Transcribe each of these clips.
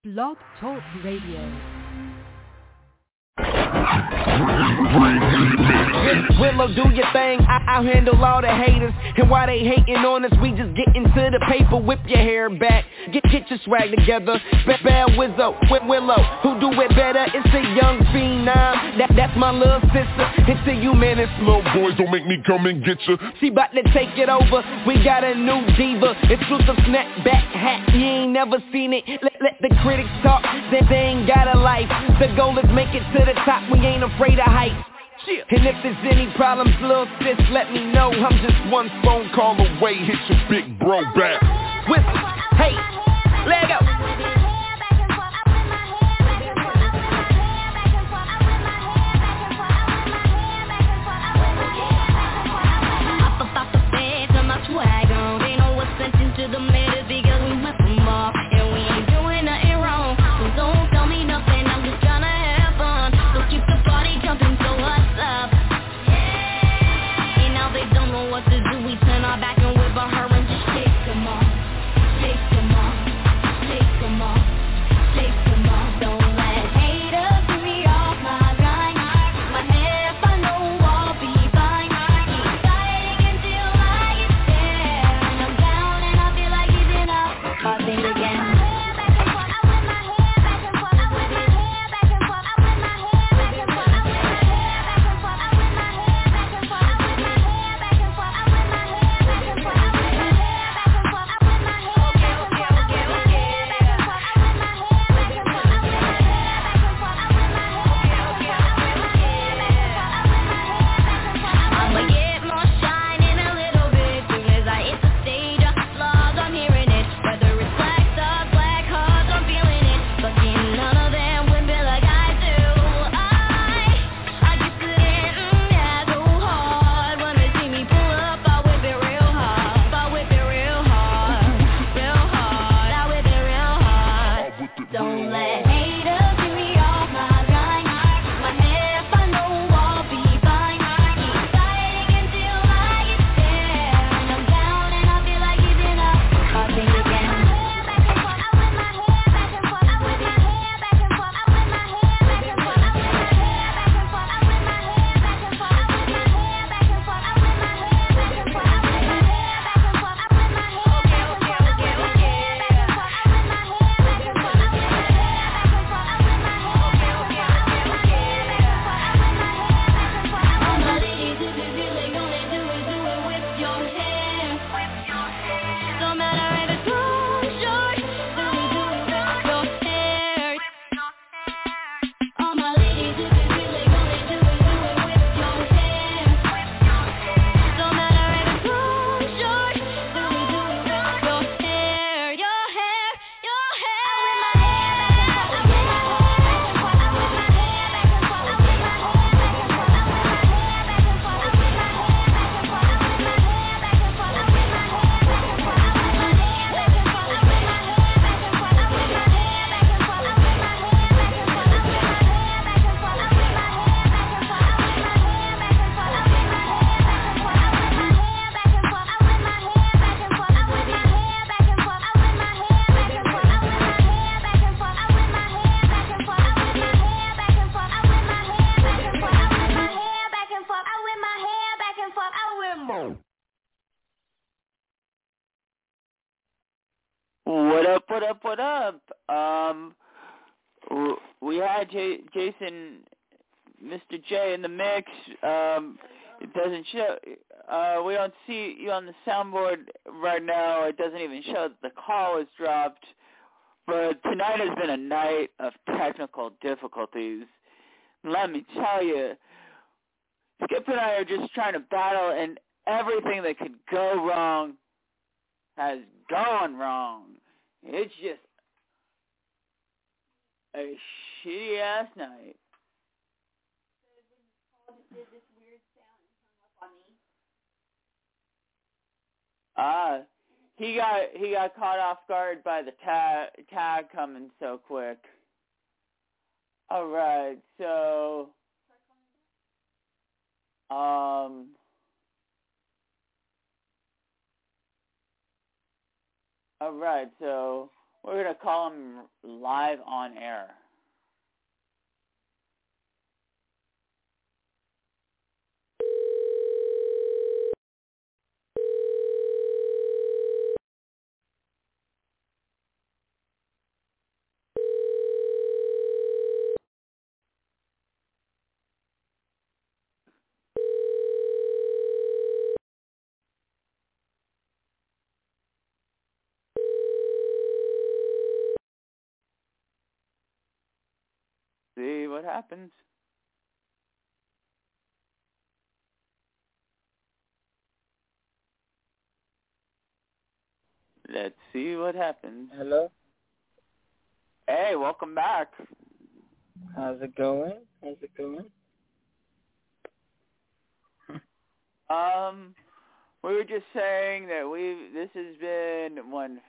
Blog Talk Radio. Willow, do your thing, I'll handle all the haters. And while they hating on us, we just get into the paper. Whip your hair back, get your swag together. Bad Wizzo, with Willow, who do it better? It's a young phenom, that's my little sister. It's a you, man, it's little boys, don't make me come and get you. She bout to take it over, we got a new diva. Exclusive snapback hat, you ain't never seen it. Let the critics talk, they ain't got a life. The goal is make it to the top, we ain't afraid of heights. And if there's any problems, little sis, let me know. I'm just one phone call away. Hit your big bro back. Hey, let go. Swag on, they know what's sent into the matters because we whip them off, and we ain't doing nothing wrong. So don't tell me nothing, I'm just tryna have fun. So keep the party jumping, so what's up? Yeah. And now they don't know what to do, we turn our back and whip on her and just take them off. Take them off, take them off, take them off. Don't let haters get me off my grind. My head if I know I'll be fine. Keep fighting until I get there. And I'm down and I feel like giving up. I'll sing again. I'ma get more shine in a little bit. Soon as I hit the stage, applause, I'm hearing it. Whether it's black stars, black hearts, I'm feeling it. But none of them would be like I do. I just couldn't, go hard. When they see me pull up, I whip it real hard. I whip it real hard, real hard. I whip it real hard. Don't let haters get me off my grind. My head if I know I'll be fine. Keep fighting until I get there. And I'm down and I feel like giving up. I'll sing again. All my ladies, if you feel like gonna do it with your hands. Don't matter if it's long, short, do it with your hair. All my ladies, if you feel like gonna do it with your hands. Don't matter if it's long, short, do it with your hair. Your hair, your What up? We had Jason, Mr. J in the mix. It doesn't show. We don't see you on the soundboard right now. It doesn't even show that the call is dropped. But tonight has been a night of technical difficulties. Let me tell you, Skip and I are just trying to battle, and everything that could go wrong has gone wrong. It's just a shitty-ass night. He got caught off guard by the tag coming so quick. All right, so All right, so We're going to call him live on air. See what happens. Let's see what happens. Hello? Hey, welcome back. How's it going? We were just saying that this has been one.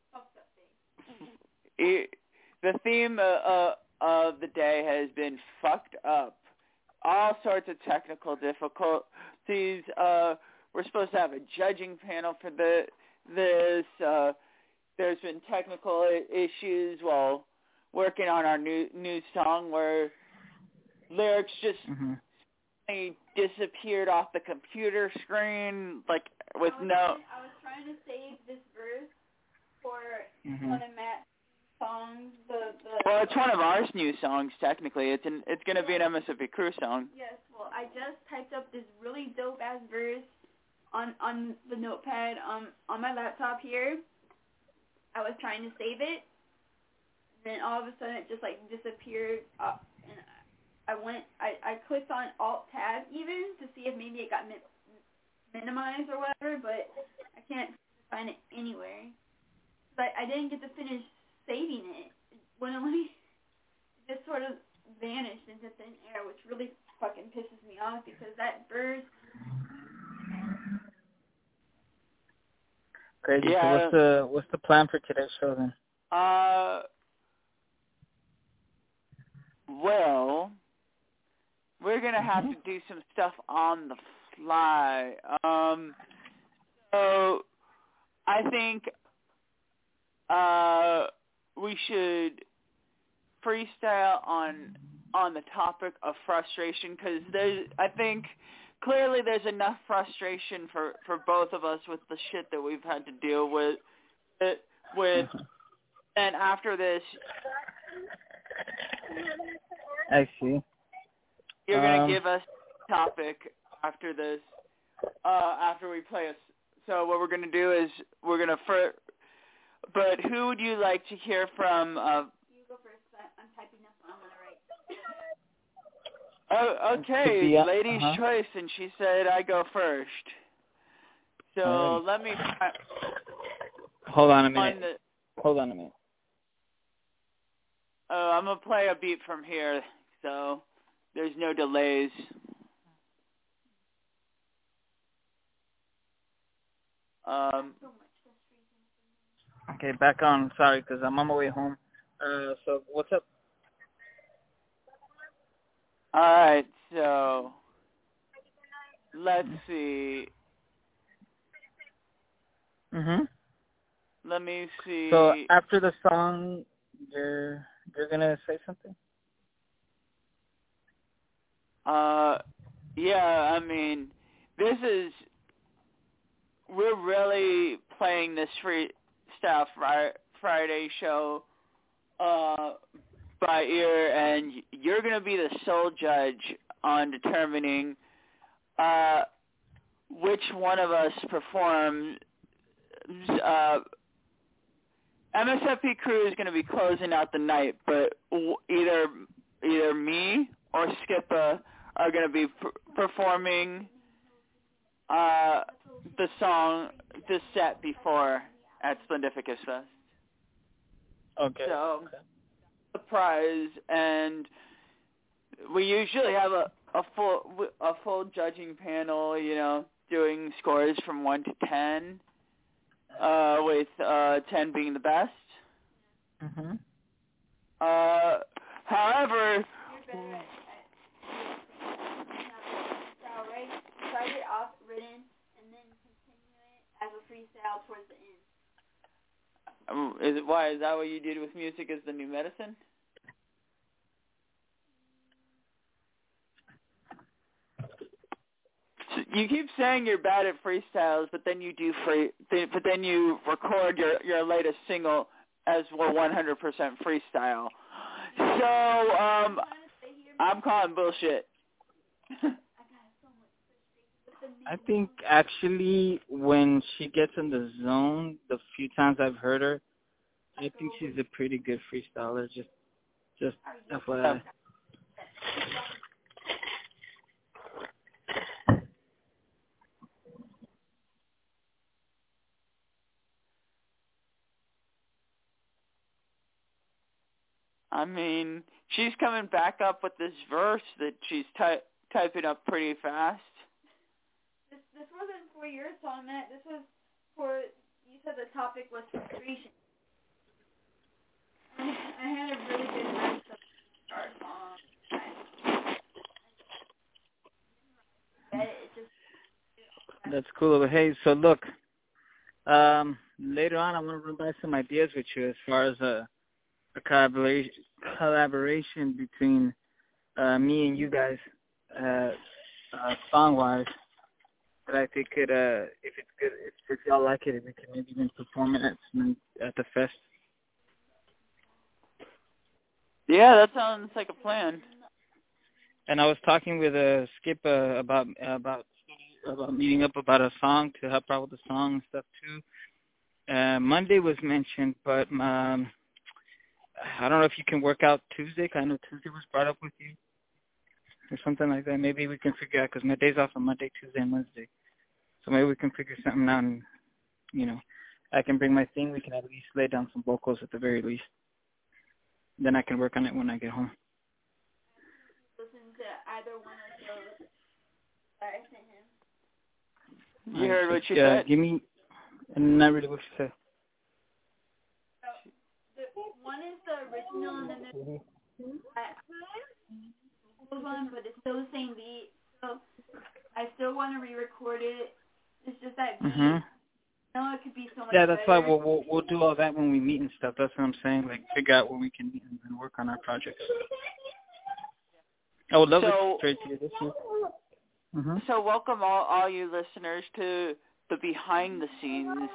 The theme of the day has been fucked up. All sorts of technical difficulties. We're supposed to have a judging panel for this. There's been technical issues while working on our new song where lyrics just disappeared off the computer screen, like with I was trying to save this verse for one of Matt's songs. Well, it's one of our new songs. Technically, it's going to be an MSFP Crew song. Yes. Well, I just typed up this really dope ass verse on the notepad on my laptop here. I was trying to save it, then all of a sudden it just like disappeared. And I clicked on Alt Tab even to see if maybe it got minimized or whatever, but I can't find it anywhere. But I didn't get to finish saving it. It just sort of vanished into thin air, which really fucking pisses me off because that verse. Crazy. Yeah. So what's the plan for today's show then? Well, we're gonna have to do some stuff on the fly. So I think we should freestyle on the topic of frustration because I think clearly there's enough frustration for both of us with the shit that we've had to deal with. And after this, I see. You're gonna give us a topic after this. After we play us. So what we're gonna do is we're gonna But who would you like to hear from? You go first. I'm typing up what I'm gonna Oh, write. okay, lady's choice, and she said I go first. So let me. Hold on a minute. I'm gonna play a beat from here, so there's no delays. Okay, back on. Sorry, because I'm on my way home. So what's up? All right, so let's see. Let me see. So after the song, you're gonna say something? Yeah. I mean, we're really playing this Freestyle Friday show by ear, and you're going to be the sole judge on determining which one of us performs. MSFP Crew is going to be closing out the night, but either me or Skippa are going to be performing the song, the set before at Splendificus Fest. Okay. So, surprise, and we usually have a full judging panel, doing scores from 1 to 10, with 10 being the best. However, Start it off written and then continue it as a freestyle towards the end. Is that what you did with music as the new medicine? You keep saying you're bad at freestyles, but then you record your latest single as 100% freestyle. So I'm calling bullshit. I think actually when she gets in the zone, the few times I've heard her, I think she's a pretty good freestyler. Just FYI. I mean, she's coming back up with this verse that she's typing up pretty fast. This wasn't for your song, Matt. This was for, you said the topic was frustration. I had a really good verse to start song. That's cool. Hey, so look, later on I want to run by some ideas with you as far as a collaboration between me and you guys, song-wise. But I think if it's good, if y'all like it, we can maybe even perform it at the fest. Yeah, that sounds like a plan. And I was talking with Skip about meeting up about a song to help out with the song and stuff too. Monday was mentioned, but I don't know if you can work out Tuesday. I know Tuesday was brought up with you or something like that. Maybe we can figure out, because my day's off on Monday, Tuesday, and Wednesday. So maybe we can figure something out, and, I can bring my thing. We can at least lay down some vocals at the very least. Then I can work on it when I get home. Listen to either one of those that I sent him. You heard what she said? Give me, not really what she said. One is the original, and then there's one, but it's still the same beat. So I still want to re-record it. It's just that beat. No, it could be so much Yeah, that's better. why we'll do all that when we meet and stuff. That's what I'm saying. Like, figure out where we can meet and work on our projects. I would love to straight to you this year. So welcome all you listeners to the behind the scenes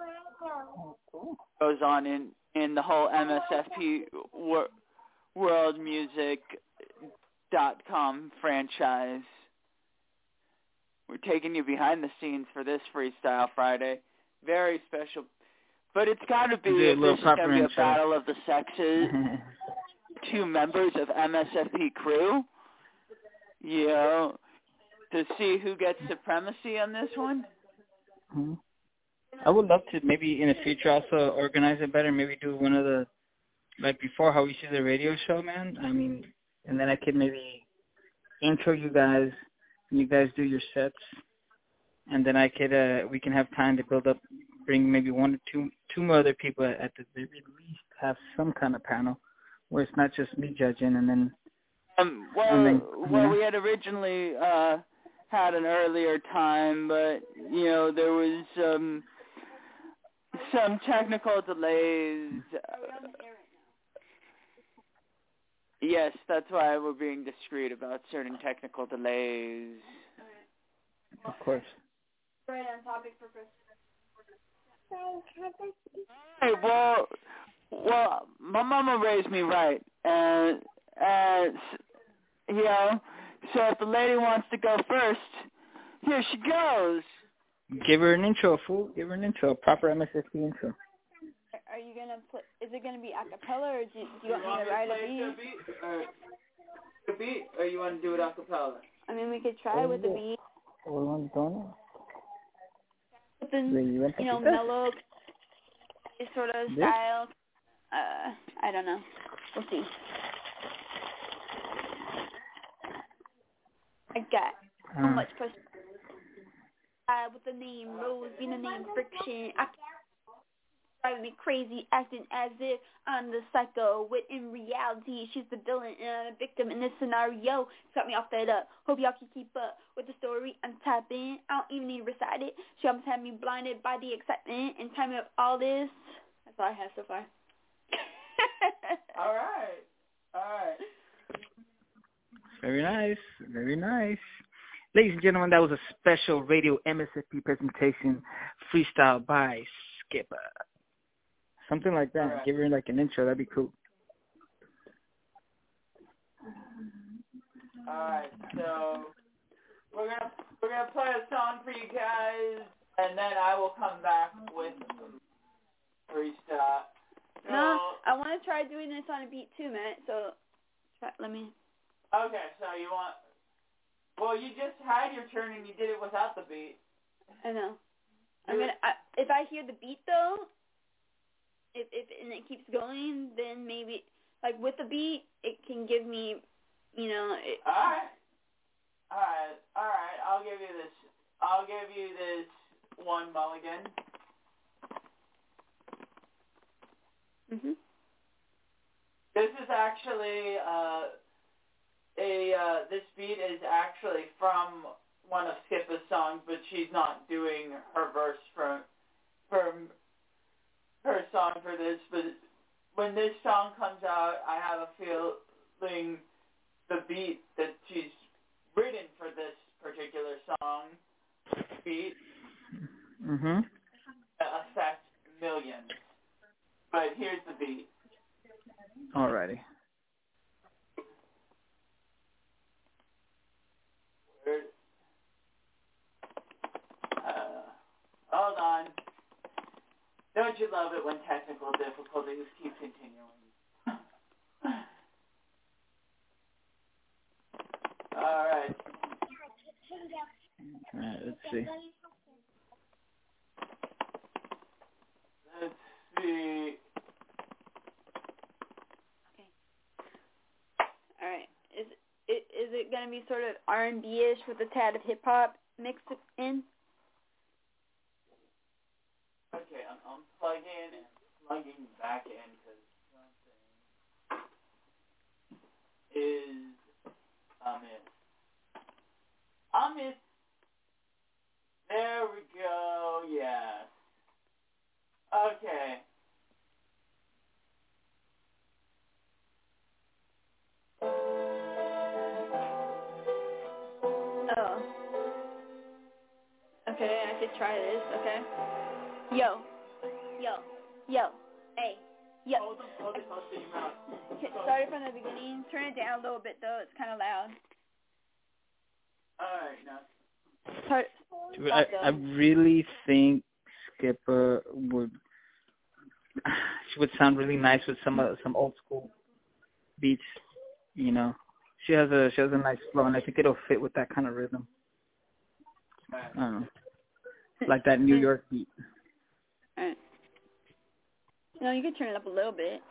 goes on in the whole MSFP worldmusic.com franchise. We're taking you behind the scenes for this Freestyle Friday. Very special. But it's got to be, if this is going to be a battle of the sexes, two members of MSFP crew, to see who gets supremacy on this one. I would love to maybe in the future also organize it better. Maybe do one of the, like before how we see the radio show, man. I mean, and then I could maybe intro you guys, and you guys do your sets, and then I could we can have time to build up, bring maybe one or two more other people at the very least, have some kind of panel where it's not just me judging, and then. We had originally had an earlier time, but there was some technical delays. Yes, that's why we're being discreet about certain technical delays. Of course. Right on topic for Christmas. Hey, well, my mama raised me right, and so if the lady wants to go first, here she goes. Give her an intro, fool. Give her an intro, a proper MSFP intro. Are you gonna put? Is it gonna be a cappella, or do you want me to write a beat, or you want to do it a cappella? I mean, we could try with the beat. With the mellow sort of style. I don't know. We'll see. I got so much push. With the name Rose being the name Friction, driving me crazy, acting as if I'm the psycho, when in reality she's the villain and a victim in this scenario. Cut me off that up. Hope y'all can keep up with the story I'm typing. I don't even need to recite it. She almost had me blinded by the excitement and timing of all this. That's all I have so far. All right. Very nice. Very nice. Ladies and gentlemen, that was a special radio MSFP presentation, freestyle by Skipper. Something like that. Right. Give her like an intro. That'd be cool. All right. So we're gonna play a song for you guys, and then I will come back with some freestyle. So, No, I want to try doing this on a beat too, Matt. So let me. Okay, so you want? Well, you just had your turn and you did it without the beat. I know. If I hear the beat though, if and it keeps going, then maybe like with the beat, it can give me, you know. All right. I'll give you this one mulligan. Mhm. This is actually this beat is actually from one of Skippa's songs, but she's not doing her verse from her song for this. But when this song comes out, I have a feeling the beat that she's written for this particular song beat affect millions. But here's the beat. Alrighty. Hold on. Don't you love it when technical difficulties keep continuing? All right. Let's see. Let's see. Okay. All right. Is it gonna be sort of R&B-ish with a tad of hip hop mixed in? Okay, I'm plugging and plugging back in because something is amiss. There we go. Yes. Okay. Oh. Okay, I could try this. Okay. Yo, hey, yo. Hold it close to your mouth. Start it from the beginning. Turn it down a little bit though. It's kind of loud. All right, now. I really think Skipper would sound really nice with some old school beats. You know, she has a nice flow, and I think it'll fit with that kind of rhythm. I don't know, like that New York beat. All right. No, you can turn it up a little bit.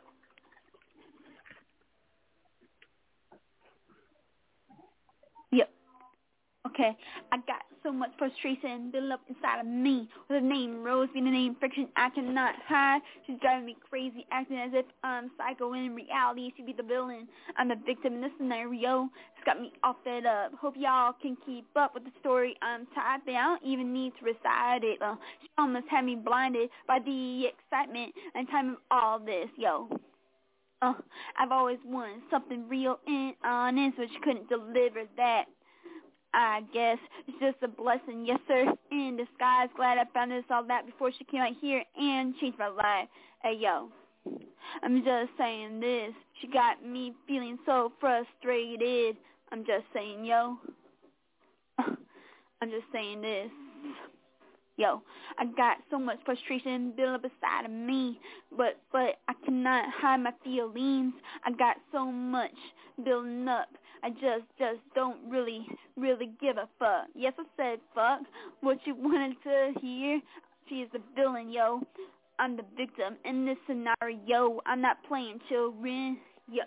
Yep. Okay, I got so much frustration built up inside of me. With the name Rose being the name Friction, I cannot hide. She's driving me crazy, acting as if I'm psycho. In reality, she be the villain. I'm the victim in this scenario. It's got me all fed up. Hope y'all can keep up with the story. I'm tired, but I don't even need to recite it. She almost had me blinded by the excitement and time of all this. Yo. I've always wanted something real and honest, but she couldn't deliver that. I guess it's just a blessing, yes sir, in disguise. Glad I found this all that before she came out here and changed my life. Hey yo, I'm just saying this. She got me feeling so frustrated. I'm just saying yo. I'm just saying this. Yo, I got so much frustration built up inside of me, but I cannot hide my feelings. I got so much building up. I just don't really give a fuck. Yes, I said fuck. What you wanted to hear? She is the villain, yo. I'm the victim in this scenario. I'm not playing children. Yo.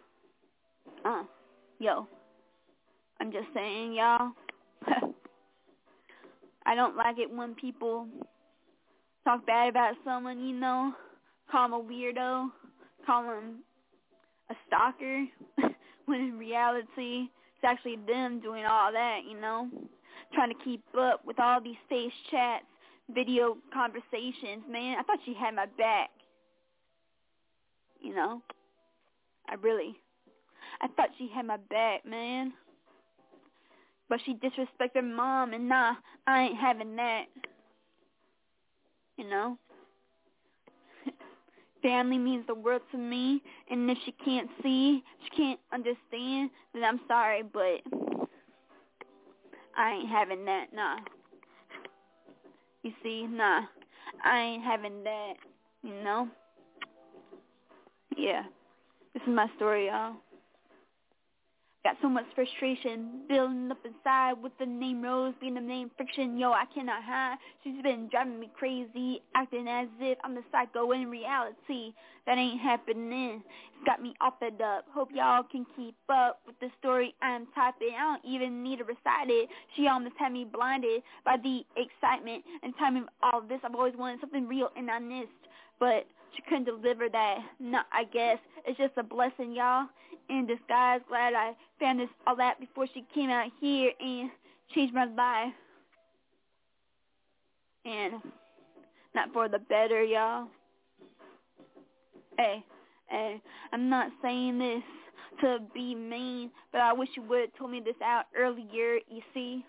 Yo. I'm just saying, y'all. I don't like it when people talk bad about someone, you know, call them a weirdo, call them a stalker, when in reality, it's actually them doing all that, you know, trying to keep up with all these face chats, video conversations, man. I thought she had my back. you know. I thought she had my back, man. But she disrespected Mom, and nah, I ain't having that. You know? Family means the world to me, and if she can't see, she can't understand, then I'm sorry, but I ain't having that, nah. You see, nah, I ain't having that, you know? Yeah, this is my story, y'all. Got so much frustration building up inside with the name Rose being the name Friction. Yo, I cannot hide. She's been driving me crazy, acting as if I'm the psycho in reality. That ain't happening. It's got me all fed up. Hope y'all can keep up with the story I'm typing. I don't even need to recite it. She almost had me blinded by the excitement and timing of all of this. I've always wanted something real and honest, but she couldn't deliver that. No, I guess it's just a blessing, y'all. In disguise, glad I found this all that before she came out here and changed my life. And not for the better, y'all. Hey, I'm not saying this to be mean, but I wish you would have told me this out earlier, you see?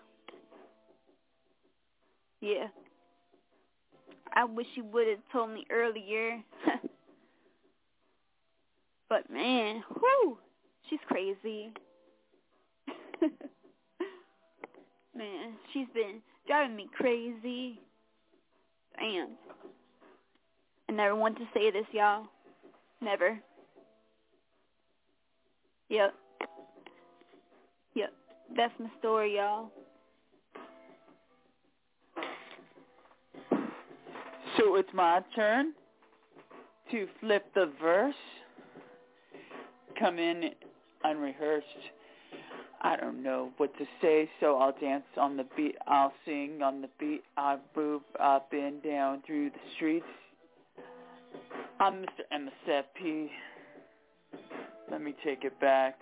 Yeah. I wish you would have told me earlier. But man, whew, she's crazy. Man, she's been driving me crazy. Damn. I never want to say this, y'all. Never. Yep. That's my story, y'all. So it's my turn to flip the verse. Come in unrehearsed. I don't know what to say, so I'll dance on the beat. I'll sing on the beat. I'll move up and down through the streets. I'm Mr. MSFP. Let me take it back.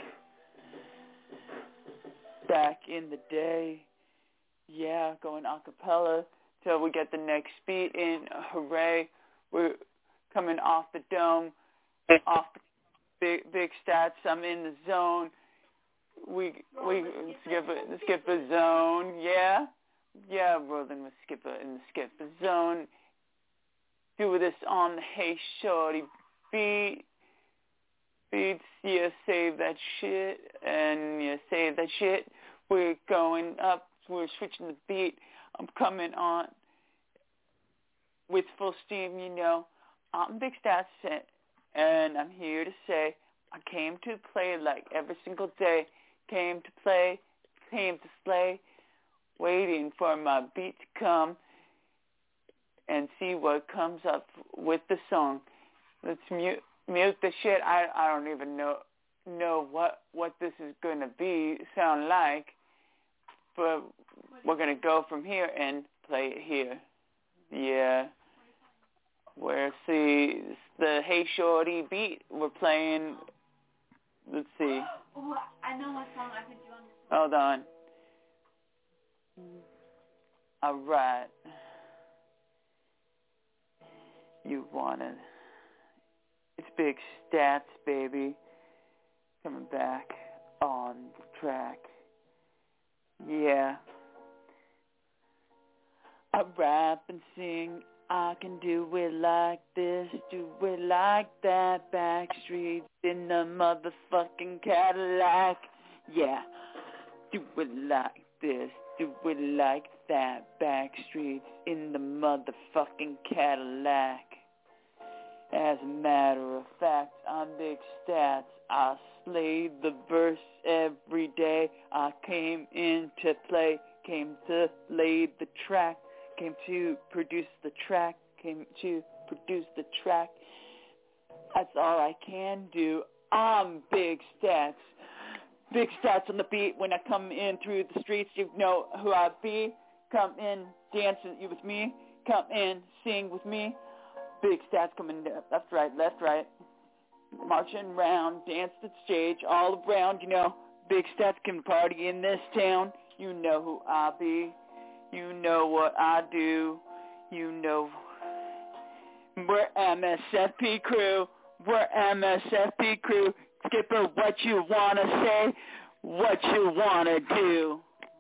Back in the day, yeah, going a cappella till we get the next beat in. Hooray, we're coming off the dome, off the big stats. I'm in the zone. We skip a zone, yeah, rolling with Skipper in the Skipper zone. Do this on the Hey Shorty beats. Yeah, save that shit, and yeah, save that shit. We're going up. We're switching the beat. I'm coming on with full steam, you know. I'm Big Stats, and I'm here to say I came to play like every single day. Came to play, came to slay, waiting for my beat to come and see what comes up with the song. Let's mute the shit. I don't even know what this is going to sound like, but we're going to go from here and play it here. Yeah. Where's the Hey Shorty beat we're playing? Let's see. Oh, I know what song I could do on this one. Hold on. All right. You wanna... It's Big Stats, baby. Coming back on the track. Yeah. I rap and sing. I can do it like this, do it like that. Backstreets in the motherfucking Cadillac. Yeah. Do it like this, do it like that. Backstreets in the motherfucking Cadillac. As a matter of fact, I'm Big Stats. I slay the verse every day. I came in to play, came to lay the track, came to produce the track, That's all I can do. I'm Big Stats. Big Stats on the beat. When I come in through the streets, you know who I be. Come in, dance with me. Come in, sing with me. Big Stats coming left, right. Marching around, dance the stage, all around, you know. Big Stats can party in this town. You know who I be. You know what I do. You know we're MSFP crew. We're MSFP crew. Skipper, what you wanna say? What you wanna do?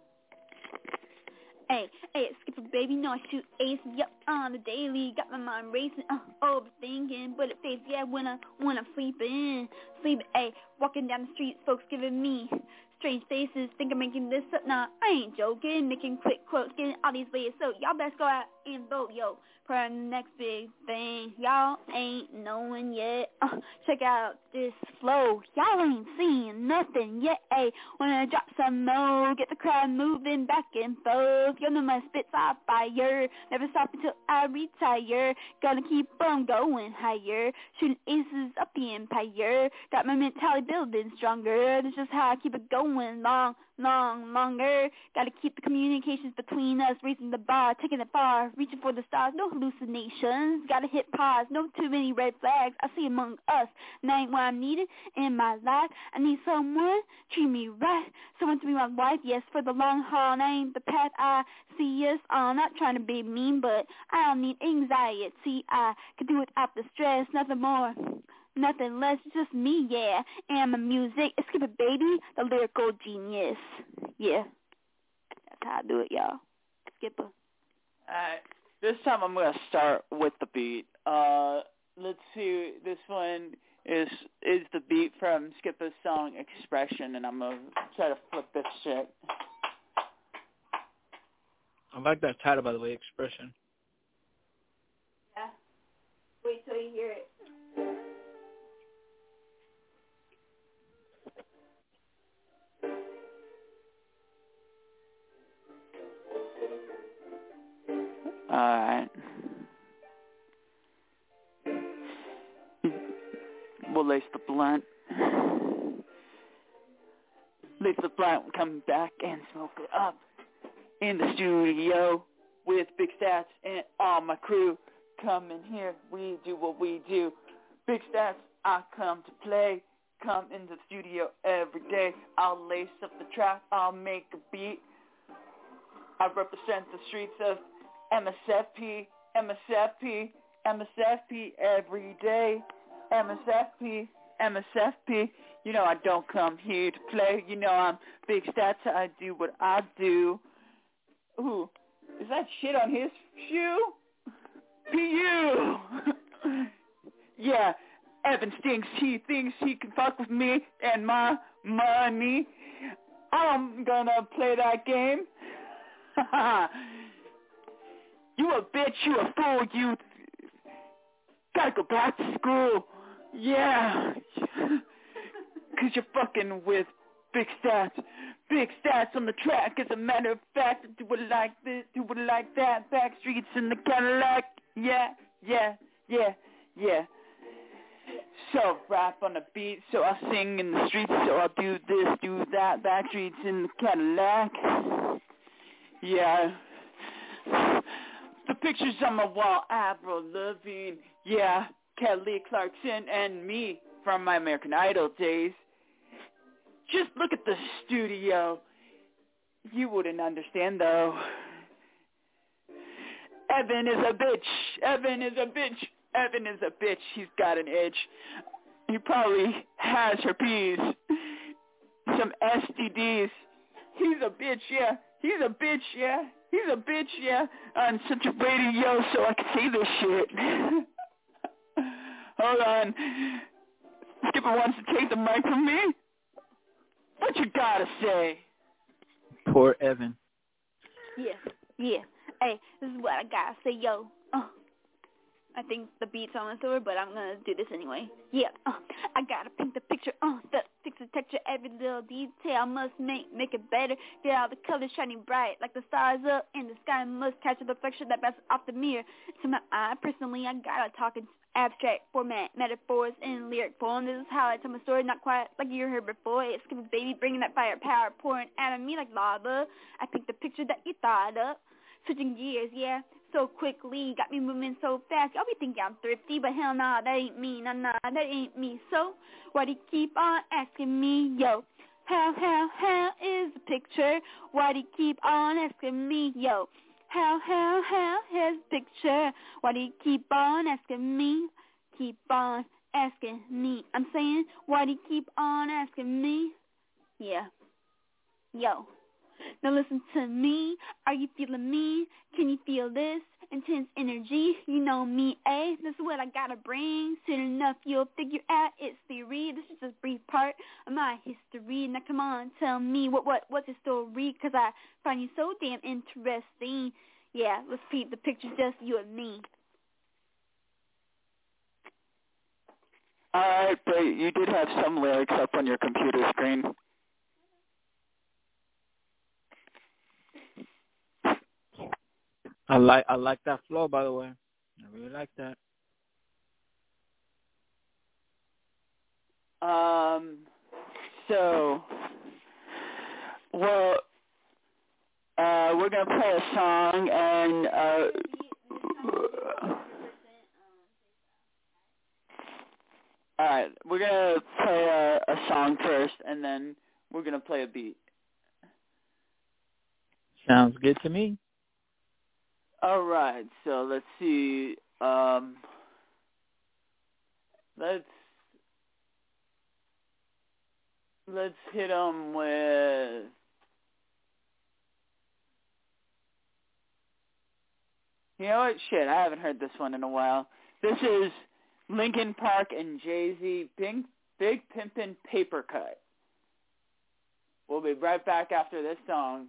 Hey, Skipper baby, no I shoot ace, yup, on the daily, got my mind racing, overthinking, bullet face, yeah, when I'm sleeping, walking down the street, folks giving me strange faces, think I'm making this up, nah, I ain't joking, making quick quotes, getting all these ways, so y'all best go out and vote, yo, for our next big thing, y'all ain't knowing yet, check out this flow, y'all ain't seeing nothing yet, when I drop some more, get the crowd moving back and forth, you know my spits are fire, never stop until I retire, gonna keep on going higher, shooting aces up the empire, got my mentality building stronger, that's just how I keep it going longer, gotta keep the communications between us, raising the bar, taking it far, reaching for the stars, no hallucinations, gotta hit pause, no too many red flags, I see among us, and that ain't what I'm needed in my life, I need someone, treat me right, someone to be my wife, yes, for the long haul, and I ain't the path I see us on, not trying to be mean, but I don't need anxiety, I can do without the stress, nothing more, nothing less, just me, yeah, and my music, it's Skipper baby, the lyrical genius, yeah, that's how I do it, y'all, Skipper. Alright, this time I'm going to start with the beat. Let's see, this one is the beat from Skipper's song Expression, and I'm going to try to flip this shit. I like that title, by the way, Expression. Yeah, wait till you hear it. Alright. We'll lace the blunt. Lace the blunt, come back and smoke it up. In the studio with Big Stats and all my crew. Come in here, we do what we do. Big Stats, I come to play. Come in the studio every day. I'll lace up the track, I'll make a beat. I represent the streets of MSFP every day. MSFP, you know I don't come here to play. You know I'm Big Stats, I do what I do. Ooh, is that shit on his shoe? PU! Yeah, Evan stinks, he thinks he can fuck with me and my money. I'm gonna play that game. You a bitch, you a fool, you gotta go back to school. Yeah. Cause you're fucking with Big Stats. Big Stats on the track. As a matter of fact, do it like this, do it like that. Back streets in the Cadillac. Yeah. So rap on the beat, so I'll sing in the streets, so I'll do this, do that. Back streets in the Cadillac. Yeah. The pictures on my wall, Avril Lavigne, yeah, Kelly Clarkson and me from my American Idol days. Just look at the studio. You wouldn't understand though. Evan is a bitch. He's got an itch. He probably has herpes. Some STDs. He's a bitch, yeah. On such a radio so I can say this shit. Hold on. Skipper wants to take the mic from me. What you gotta say? Poor Evan. Yeah. Hey, this is what I gotta say, yo. I think the beat's almost over, but I'm gonna do this anyway. Yeah, I gotta paint the picture, fix the texture, every little detail must make it better. Get all the colors shining bright, like the stars up in the sky. Must catch the reflection that bounces off the mirror to my eye. Personally, I gotta talk in abstract format, metaphors in lyric form. This is how I tell my story, not quite like you heard before. It's Skipper baby, bringing that fire power, pouring out of me like lava. I paint the picture that you thought up. Switching gears, yeah, so quickly, got me moving so fast. Y'all be thinking I'm thrifty, but hell nah, that ain't me, nah, that ain't me. So, why do you keep on asking me, yo? How is the picture? Why do you keep on asking me, yo? How is the picture? Why do you keep on asking me? Keep on asking me? I'm saying, why do you keep on asking me? Yeah. Yo. Now listen to me. Are you feeling me? Can you feel this intense energy? You know me, eh? This is what I gotta bring. Soon enough you'll figure out it's theory. This is just a brief part of my history. Now come on, tell me what's your story? 'Cause I find you so damn interesting. Yeah, let's paint the picture, just you and me. All right, but you did have some lyrics up on your computer screen. I like that flow, by the way. I really like that. So, well, we're gonna play a song, and all right, we're gonna play a song first, and then we're gonna play a beat. Sounds good to me. All right, so let's see. Let's hit them with. You know what? Shit, I haven't heard this one in a while. This is Linkin Park and Jay-Z, Big Pimpin' Paper Cut. We'll be right back after this song.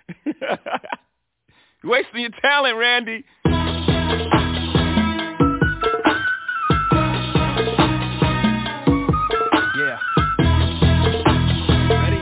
You're wasting your talent, Randy. Yeah. Ready?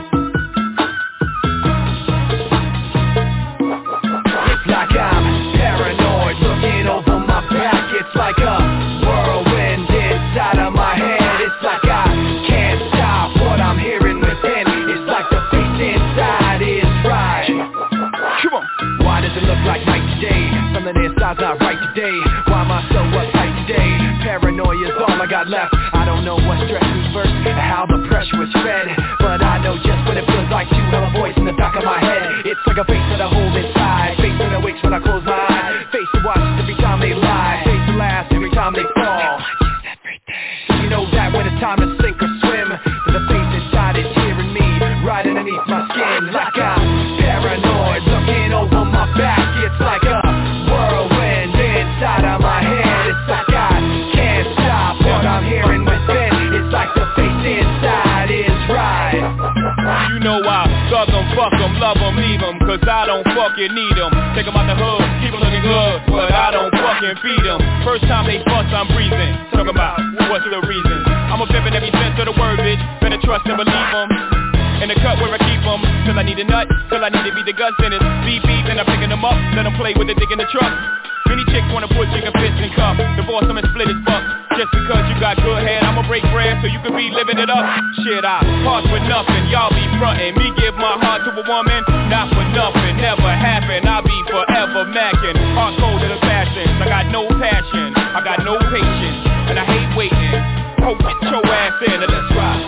It's like I'm paranoid, looking over my back. It's like a whirlwind inside of my head. It's like I can't stop what I'm hearing within. It's like the face inside is right. Come on. Why does it look like night today? Something inside's not right today. Why am I so uptight today? Paranoia is all I got left. I don't know what stressed me first and how the pressure was fed, but I know just what it feels like to have a voice in the back of my head. It's like a face that I hold inside, face that awakes when I close my eyes, face that watches every time they lie, face that laughs every time they fall. So you know that when it's time to sink or swim, that the face inside is hearing me right underneath my skin. Like I'm paranoid, looking over my back. It's like a whirlwind inside of my head. It's like I can't stop what I'm hearing within. It's like the face inside is right. You know I thug 'em, fuck 'em, love 'em, leave 'em, 'cause I don't fucking need 'em. Take 'em out the hood, keep 'em looking good, but I don't fucking feed 'em. First time they bust, I'm breathing. Talk about what's the reason. I'm a pimpin' every sense of the word, bitch. Better trust and believe 'em. In the cut where I keep 'em, till I need a nut, till I need to be the guts in it. Beep beep, and I'm picking 'em up, let 'em play with the dick in the truck. Many chicks wanna put chicken fist in cup, divorce 'em and split his buck. Just because you got good head, I'ma break bread so you can be living it up. Shit, I part with nothing, y'all be frontin'. Me give my heart to a woman, not for nothing, never happen. I'll be forever mackin', hard cold in the fashions. I got no passion, I got no patience, and I hate waiting. Oh, get your ass in and let's ride.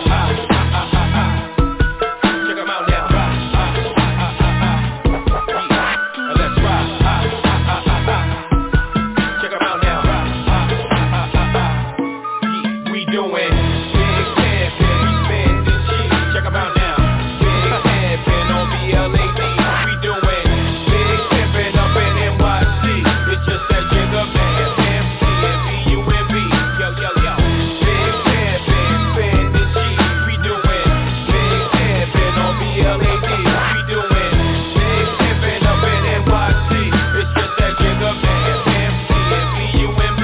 Check 'em out now. Let's ride. Check 'em out now. We doing big pimpin', we spendin' cheap. Check 'em out now. Big pimpin' on BLAD. We doing big pimpin' up in NYC. It's just that jigger man, MCNBUMB. Yo, yo, yo. Big pimpin', spendin' cheap. We doing big pimpin' on BLAD. We doing big pimpin' up in NYC. It's just that jigger man, MCNBUMB.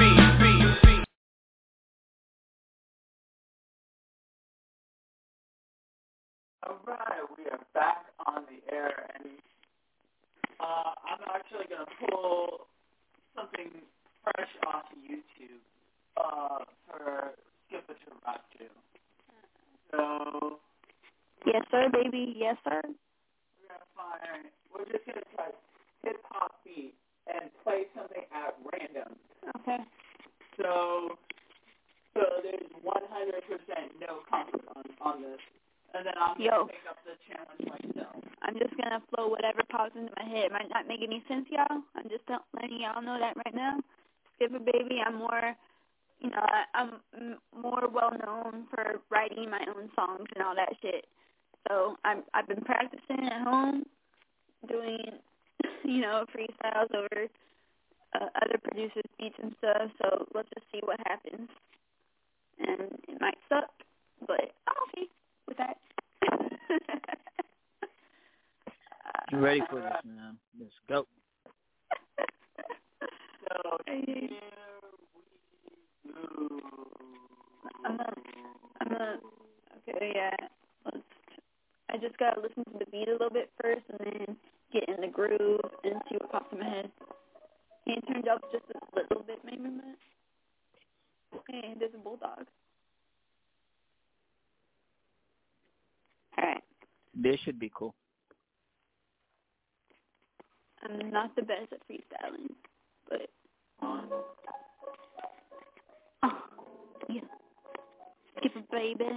All right, we are back on the air, and I'm actually going to pull something fresh off of YouTube for Skip It to Rock to. So, Yes, sir, baby. Yes, sir. we're just going to try hip-hop beat and play something at random. Okay. So there's 100% no comfort on this. And then I'm going to take up the challenge myself. I'm just going to flow whatever pops into my head. It might not make any sense, y'all. I'm just letting y'all know that right now. Skip it, baby. I'm more, you know, I'm more well known for writing my own songs and all that shit. So I've been practicing at home, doing, you know, freestyles over other producers' beats and stuff. So let's just see what happens. And it might suck, but I'm okay with that. I'm ready for this, man. Let's go. So Okay, yeah. I just gotta listen to the beat a little bit first and then get in the groove and see what pops in my head. Can you turn it up just a little bit, maybe, man? Hey, there's a bulldog. Alright. This should be cool. I'm not the best at freestyling, but yeah. Skip it, baby.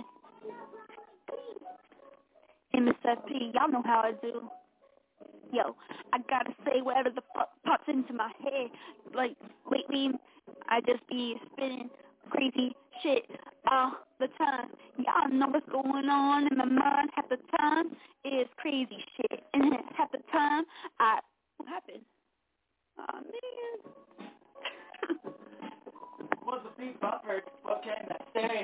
MSFP, y'all know how I do. Yo, I gotta say whatever the fuck pops into my head. Like, lately, I just be spinning crazy shit all the time. Y'all know what's going on in my mind half the time. It's crazy shit. And then half the time, what happened? Aw, man. what's the beat buffer? What can I say?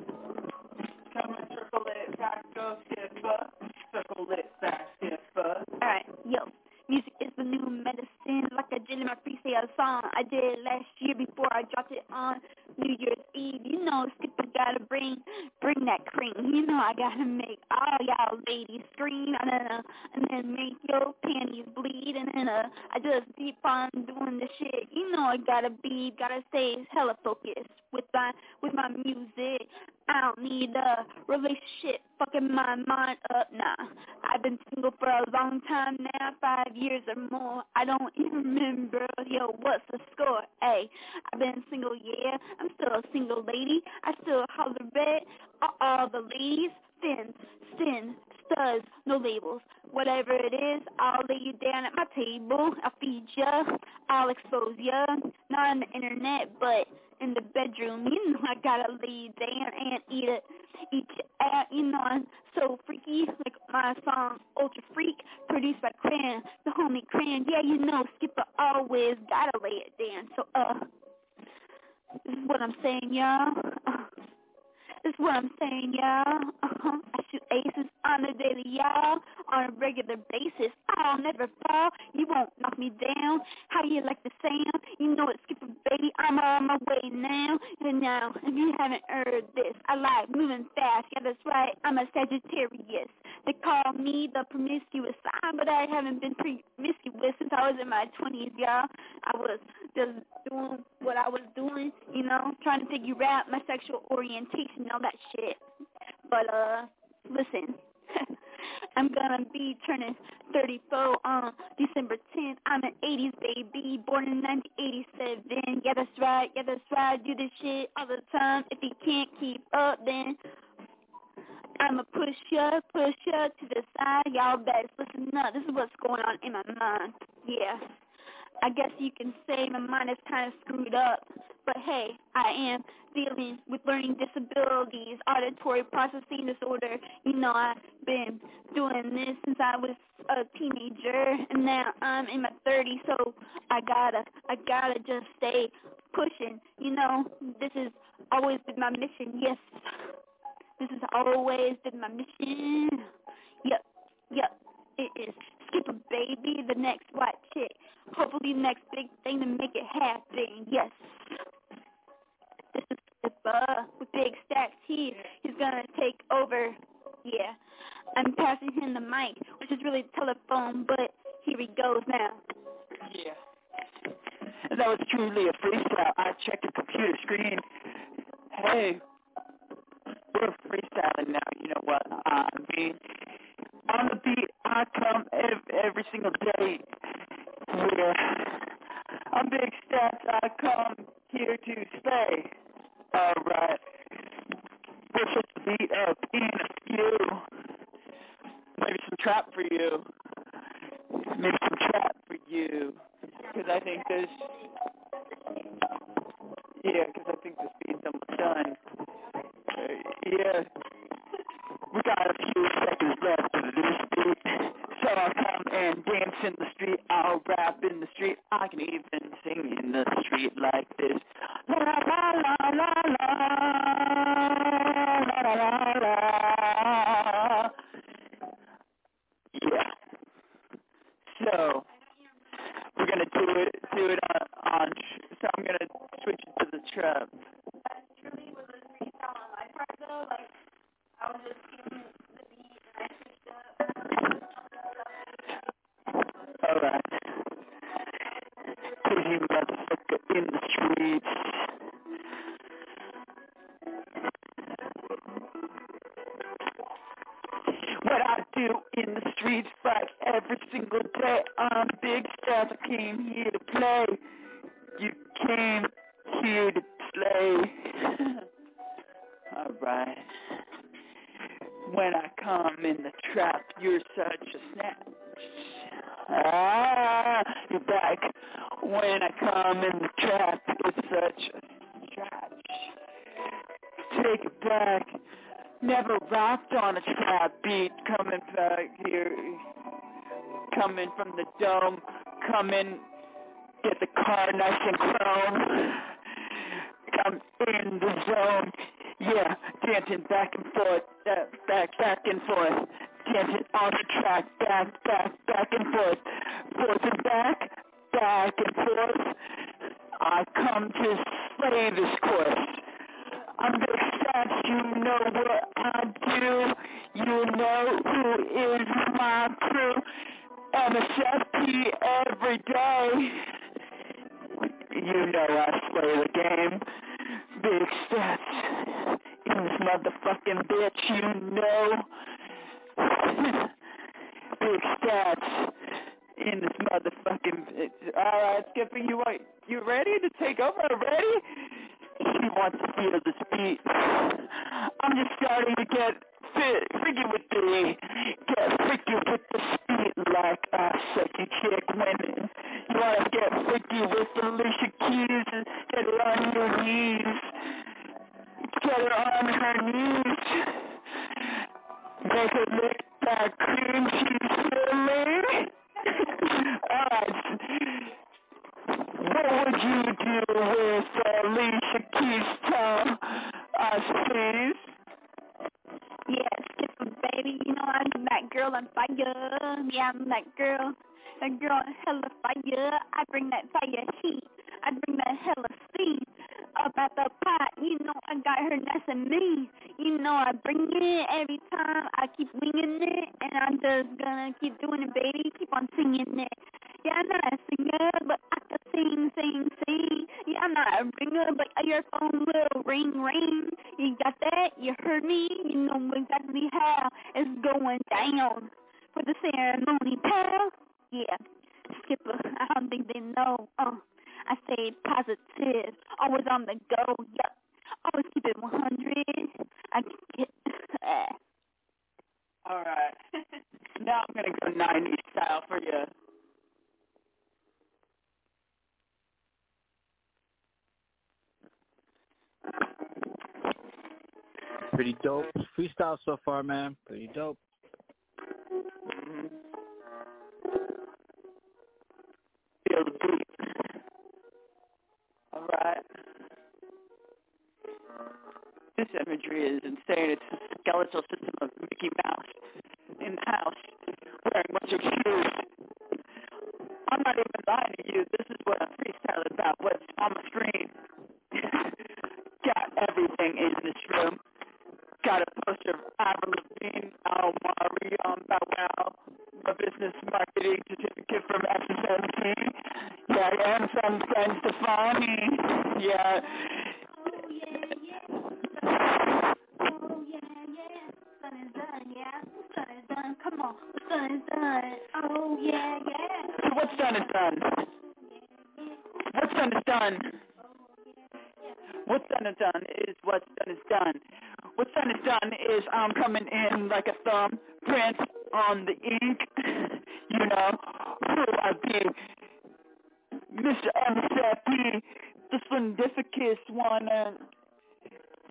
Come and circle it back, go skipper. Circle it back, skipper. Alright, yo. Music is the new medicine, like I did in my freestyle song. I did it last year before I dropped it on New Year's Eve. You know, Skipper gotta bring that cream. You know, I gotta make all y'all ladies scream, and then make your panties bleed, and then I just keep on doing the shit. You know, I gotta stay hella focused with my music. I don't need a relationship fucking my mind up, nah. I've been single for a long time now, 5 years or more. I don't even remember, yo, what's the score? Hey, I've been single, yeah. I'm still a single lady. I still holler red. All the ladies, sin, studs, no labels. Whatever it is, I'll lay you down at my table. I'll feed ya. I'll expose ya. Not on the internet, but in the bedroom. You know I gotta lay you down and eat your ass. You know I'm so freaky, like my song Ultra Freak, produced by Cran, the homie Cran. Yeah, you know Skipper always gotta lay it down. So this is what I'm saying, y'all. This is what I'm saying, y'all. I shoot aces on a daily, y'all, on a regular basis. I'll never fall. You won't knock me down. How you like the sound? You know it's Skipper, baby. I'm on my way now. And now, if you haven't heard this, I like moving fast. Yeah, that's right. I'm a Sagittarius. They call me the promiscuous sign, but I haven't been promiscuous since I was in my 20s, y'all. I was just doing what I was doing, you know, trying to figure out my sexual orientation and all that shit. But, listen, I'm gonna be turning 34 on December 10th. I'm an 80s baby, born in 1987. Yeah, that's right, do this shit all the time. If you can't keep up, then I'ma push ya to the side. Y'all best listen up. This is what's going on in my mind. Yeah. I guess you can say my mind is kind of screwed up, but hey, I am dealing with learning disabilities, auditory processing disorder. You know, I've been doing this since I was a teenager, and now I'm in my 30s, so I gotta just stay pushing. You know, this has always been my mission. Yes, this has always been my mission. Yep, it is. Skipper, baby, the next white chick. Hopefully the next big thing to make it happen. Yes. This is Skipper with big stacks here. He's gonna take over. Yeah. I'm passing him the mic, which is really telephone, but here he goes now. Yeah. That was truly a freestyle. I checked the computer screen. Hey, we're freestyling now. You know what I mean? On the beat, I come every single day. Yeah. On Big Stats, I come here to stay. Alright. Push the beat up in a few. Maybe some trap for you. Maybe some trap for you. Because I think this... Yeah, because I think this beat's done. Yeah. We got a few seconds left of this beat, so I'll come and dance in the street. I'll rap in the street. I can even sing in the street like this. La la la la la la la la la. Yeah. So we're gonna do it on. So I'm gonna switch it to the trap. That truly was a freestyle on my part though. Like I was just giving the beat and I switched up. Alright. Crazy motherfucker in the streets. What I do in the streets like every single day. I'm Big Stas. I came here to play. You came here to slay. Alright. When I come in the trap, you're such a snatch. Ah, you're back. When I come in the trap, it's such a stretch. Take it back. Never rocked on a trap beat. Coming back here. Coming from the dome. Coming. Get the car nice and chrome. I'm in the zone. Yeah, dancing back and forth, back and forth. Dancing on the track, back and forth. Forth and back and forth. I come to slay this course. I'm Big Stats, you know what I do. You know who is my crew. MSFP every day. You know I slay the game. Big Stats in this motherfucking bitch, you know. Big Stats in this motherfucking bitch. Alright, Skipper, you ready to take over already? She wants to feel this beat. I'm just starting to get freaky with the speed like a sexy chick women. You want to get freaky with Alicia Keys and get her on your knees. Get her on her knees. Make her lick that cream cheese filling. Alright. What would you do with Alicia Keys' tongue? Us, please. Yeah, Skipper, baby, you know I'm that girl on fire. Yeah, I'm that girl on hella fire. I bring that fire heat. I bring that hella steam up at the pot. You know I got her nice and mean. You know I bring it every time. I keep winging it, and I'm just gonna keep doing it, baby. Keep on singing it. Yeah, I'm not a singer, but I can sing. Yeah, I'm not a ringer, but your phone will ring. You got that? You heard me? You know exactly how it's going down for the ceremony, pal. Yeah, Skipper, I don't think they know. I stay positive, always on the go. Yup, always keep it 100. I get. All right. Now I'm gonna go 90s style for you. Pretty dope. Freestyle so far, man. Pretty dope. Mm-hmm. Feel the beat. All right. This imagery is insane. It's a skeletal system of Mickey Mouse in the house wearing a bunch of shoes. I'm not even lying to you. This is what I'm freestyling about. What's on the screen. Got everything in this room. Got a poster of Avril Lavigne, Almari, Bow Wow, a business marketing certificate from SSMC. Yeah, and some friends to Stefani. Yeah. Oh, yeah. Sun is done, yeah. Sun is done. Come on. Sun is done. Oh, yeah. So what's done is done. What's done is done. What's done is done is what's done is done. What's done is done is I'm coming in like a thumbprint on the ink. You know who I be. Mr. MSFP, the Slendificus wanna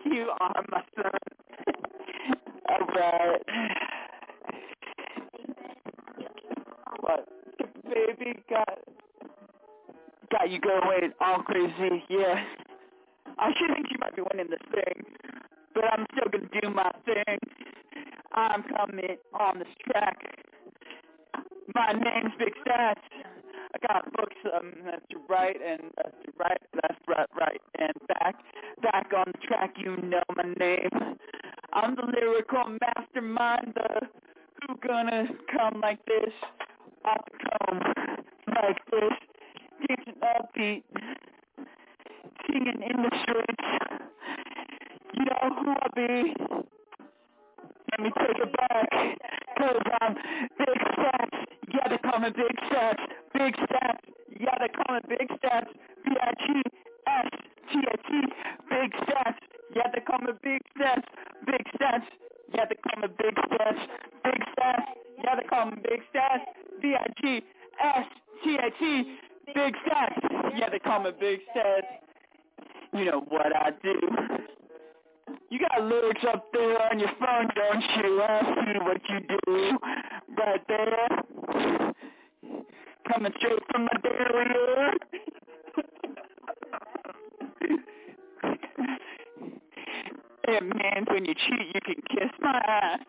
You are my son. All right. What? Baby got you going all crazy. Yeah. I should think you might be winning this thing, but I'm still gonna do my thing. I'm coming on this track. My name's Big Stats. I got books left to right and left to right, left, right, and back on the track. You know my name. I'm the lyrical mastermind, the who gonna come like this, off the comb, like this, dancing upbeat, singing in the streets. You know who I be. Let me take it back, cause I'm Big Stats. Yeah, they call me Big Stats. Big Stats. Yeah, they call me Big Stats. B-I-G-S-T-A-T. Big Stats. Yeah, they call me Big Stats. Big Stats. Yeah, they call me Big Stats. Big Stats. Yeah, they call me Big Stats. B-I-G-S-T-A-T. Big Stats. Yeah, they call me Big Stats. You know what I do. You got lyrics up there on your phone, don't you? I see what you do right there. Coming straight from my derriere. It means when you cheat, you can kiss my ass.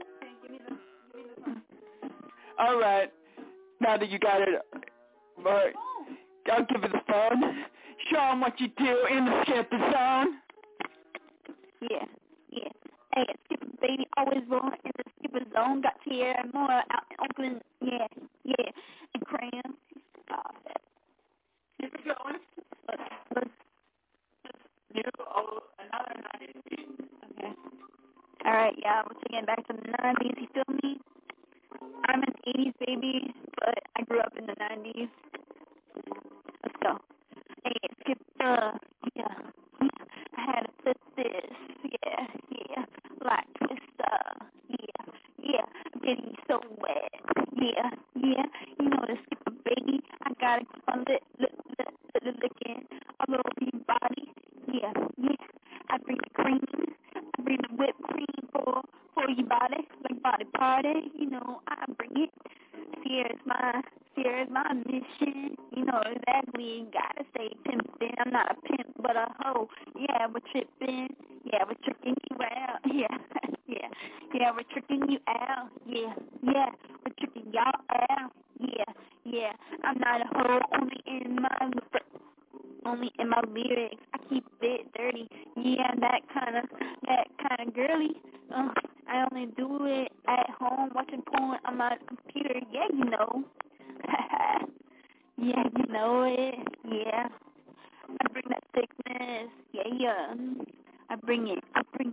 All right. Now that you got it, right, I'll give you the phone. Show 'em what you do in the skipper zone. Yeah. Hey, it's Skipper, baby, always rolling in the Skipper zone. Got Tierra more out in Oakland, yeah, and Cram. Keep it going. Let's do another 90s. Okay. All right, yeah, we're taking it back to the 90s, you feel me? I'm an 80s baby, but I grew up in the 90s. Let's go. Hey, it's Skipper, yeah. I had to flip this, yeah, like Twister, yeah, I'm getting so wet, yeah, you know the Skipper, baby, I gotta keep on licking all over your body, yeah, I bring the cream, I bring the whipped cream for your body, like body party, you know, I bring it, Sierra's my mission, you know exactly, gotta stay pimpin', I'm not a pimp, but a hoe, yeah, we're trippin', yeah, we're tricking you out, yeah, we're tricking you out, yeah, we're tricking y'all out, yeah, I'm not a hoe, only in my lyrics, I keep it dirty, yeah, that kind of girly, I only do it at home, watching porn on my computer, yeah, you know, yeah, you know it, yeah, I bring that thickness, yeah, I bring it,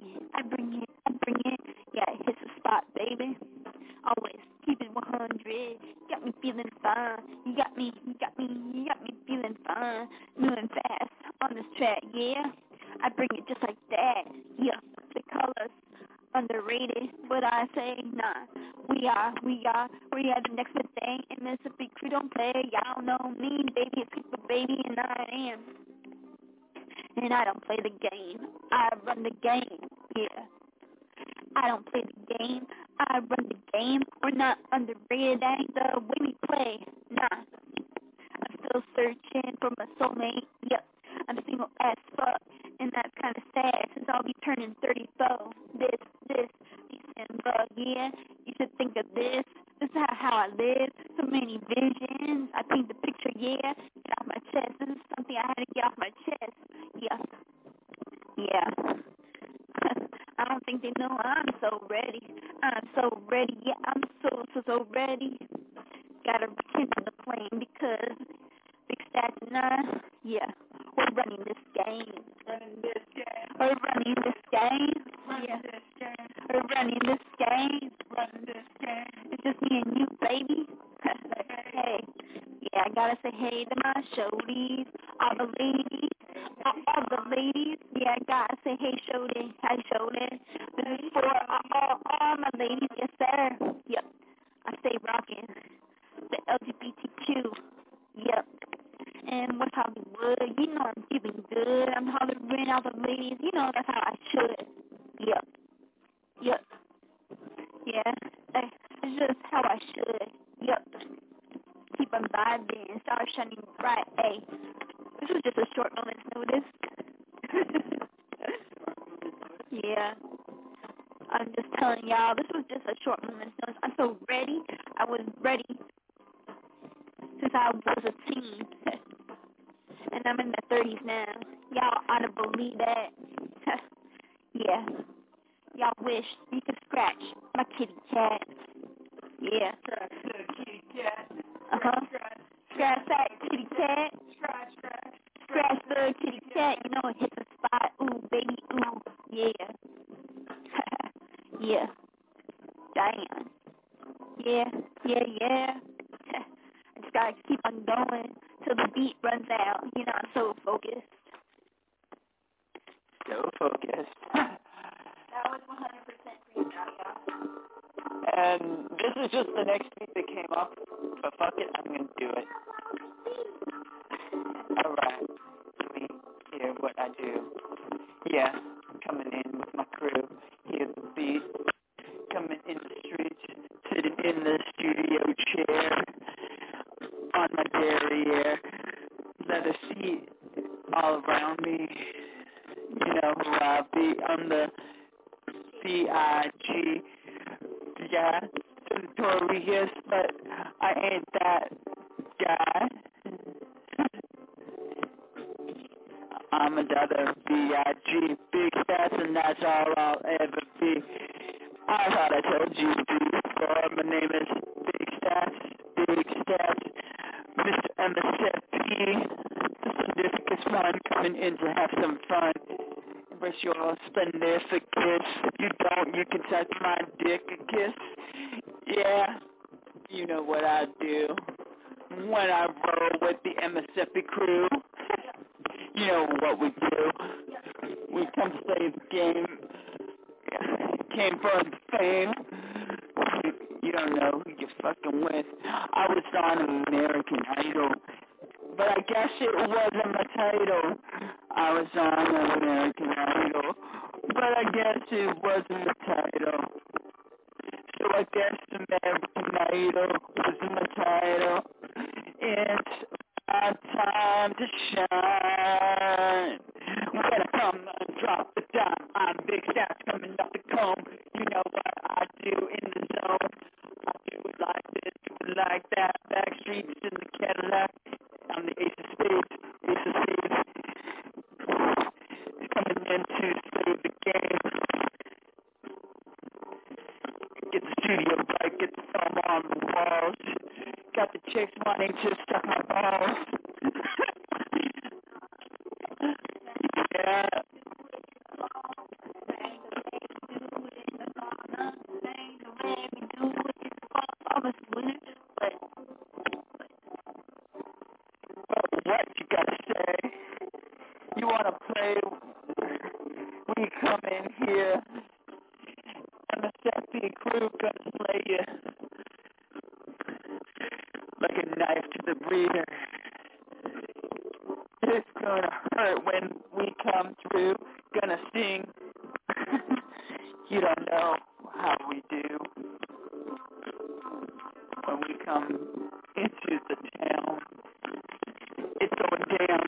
yeah, it hits the spot, baby, always keep it 100, got me feeling fine, you got me feeling fine, moving fast on this track, yeah, I bring it just like that, yeah, the colors, underrated, but I say, nah, we are the next big thing, in Mississippi crew don't play, y'all know me, baby, it's Skipper, baby, and I don't play the game, I run the game, yeah, I don't play the game, I run the game, we're not underrated, that ain't the way we play, nah, I'm still searching for my soulmate, yep, I'm single as fuck, and that's kind of sad, since I'll be turning 34, this December, yeah, you should think of this is how I live, so many visions, I paint the picture, yeah, get off my chest, this is something I had to get off my chest, yeah, I don't think they know I'm so ready, yeah, I'm so ready, gotta pretend on the plane, because Big Stats and I, yeah, we're running this game, we're running this game, it's just me and you, baby, hey, yeah, I gotta say hey to my shorties, all the ladies, yeah, I gotta say hey shorty, this is for all my ladies, yes sir, yep, I stay rocking, the LGBTQ, yep, And West Hollywood, you know I'm feeling good. I'm hollering out the ladies, you know that's how I should. Yep. Yeah, that's just how I should. Yep. Keep on vibing and start shining bright. Hey, this was just a short moment's notice. Yeah. I'm just telling y'all, this was just a short moment's notice. I'm so ready. I was ready since I was a teen. And I'm in my 30s now. Y'all ought to believe that. Yeah. Y'all wish you could scratch my kitty cat. Yeah. Scratch the kitty cat. Uh-huh. Scratch that kitty cat. Scratch the kitty cat. You know it hits the spot. Ooh, baby, ooh. Yeah. Yeah. Damn. Yeah. I just gotta keep on going till the beat runs out. You know, I'm so focused. So focused. That was 100% freestyle, y'all. And this is just the next beat that came up, but fuck it, I'm gonna do it. Alright, let me hear what I do. Yeah, coming in with my crew, hear the beat, coming in the streets, sitting in the studio chair, on my derriere, leather seat all around me, you know who I be, on the CIG. Yeah, notorious, but I ain't that guy. I'm another B.I.G. Big stats, and that's all I'll ever be. I thought I told you before. My name is Big Stats, Mr. MSFP. The significant one coming in to have some fun. Embrace your significance. If you don't, you can touch my dick a kiss. Yeah, you know what I do when I roll with the MSFP crew. You know what we do. We come to play the game. Came for the fame. You don't know who you're fucking with. I was on American Idol, but I guess it wasn't my title. I was on American Idol, but I guess it wasn't the title. So I guess American Idol wasn't my title. It's my time to shine. When I come and drop the dime, I'm Big Stats coming off the comb. You know what I do in the zone. I do it like this, do it like that. Back streets in the Cadillac. I'm the Ace of Spades. Coming in to save the game. Get the studio right, get the film on the walls. Got the chicks wanting to suck my balls. Yeah. What you gotta say? You wanna play? We come in here, and the sexy crew gonna slay you like a knife to the breeder. It's gonna hurt when we come through. Gonna sing. You don't know how we do when we come into the town. It's going down.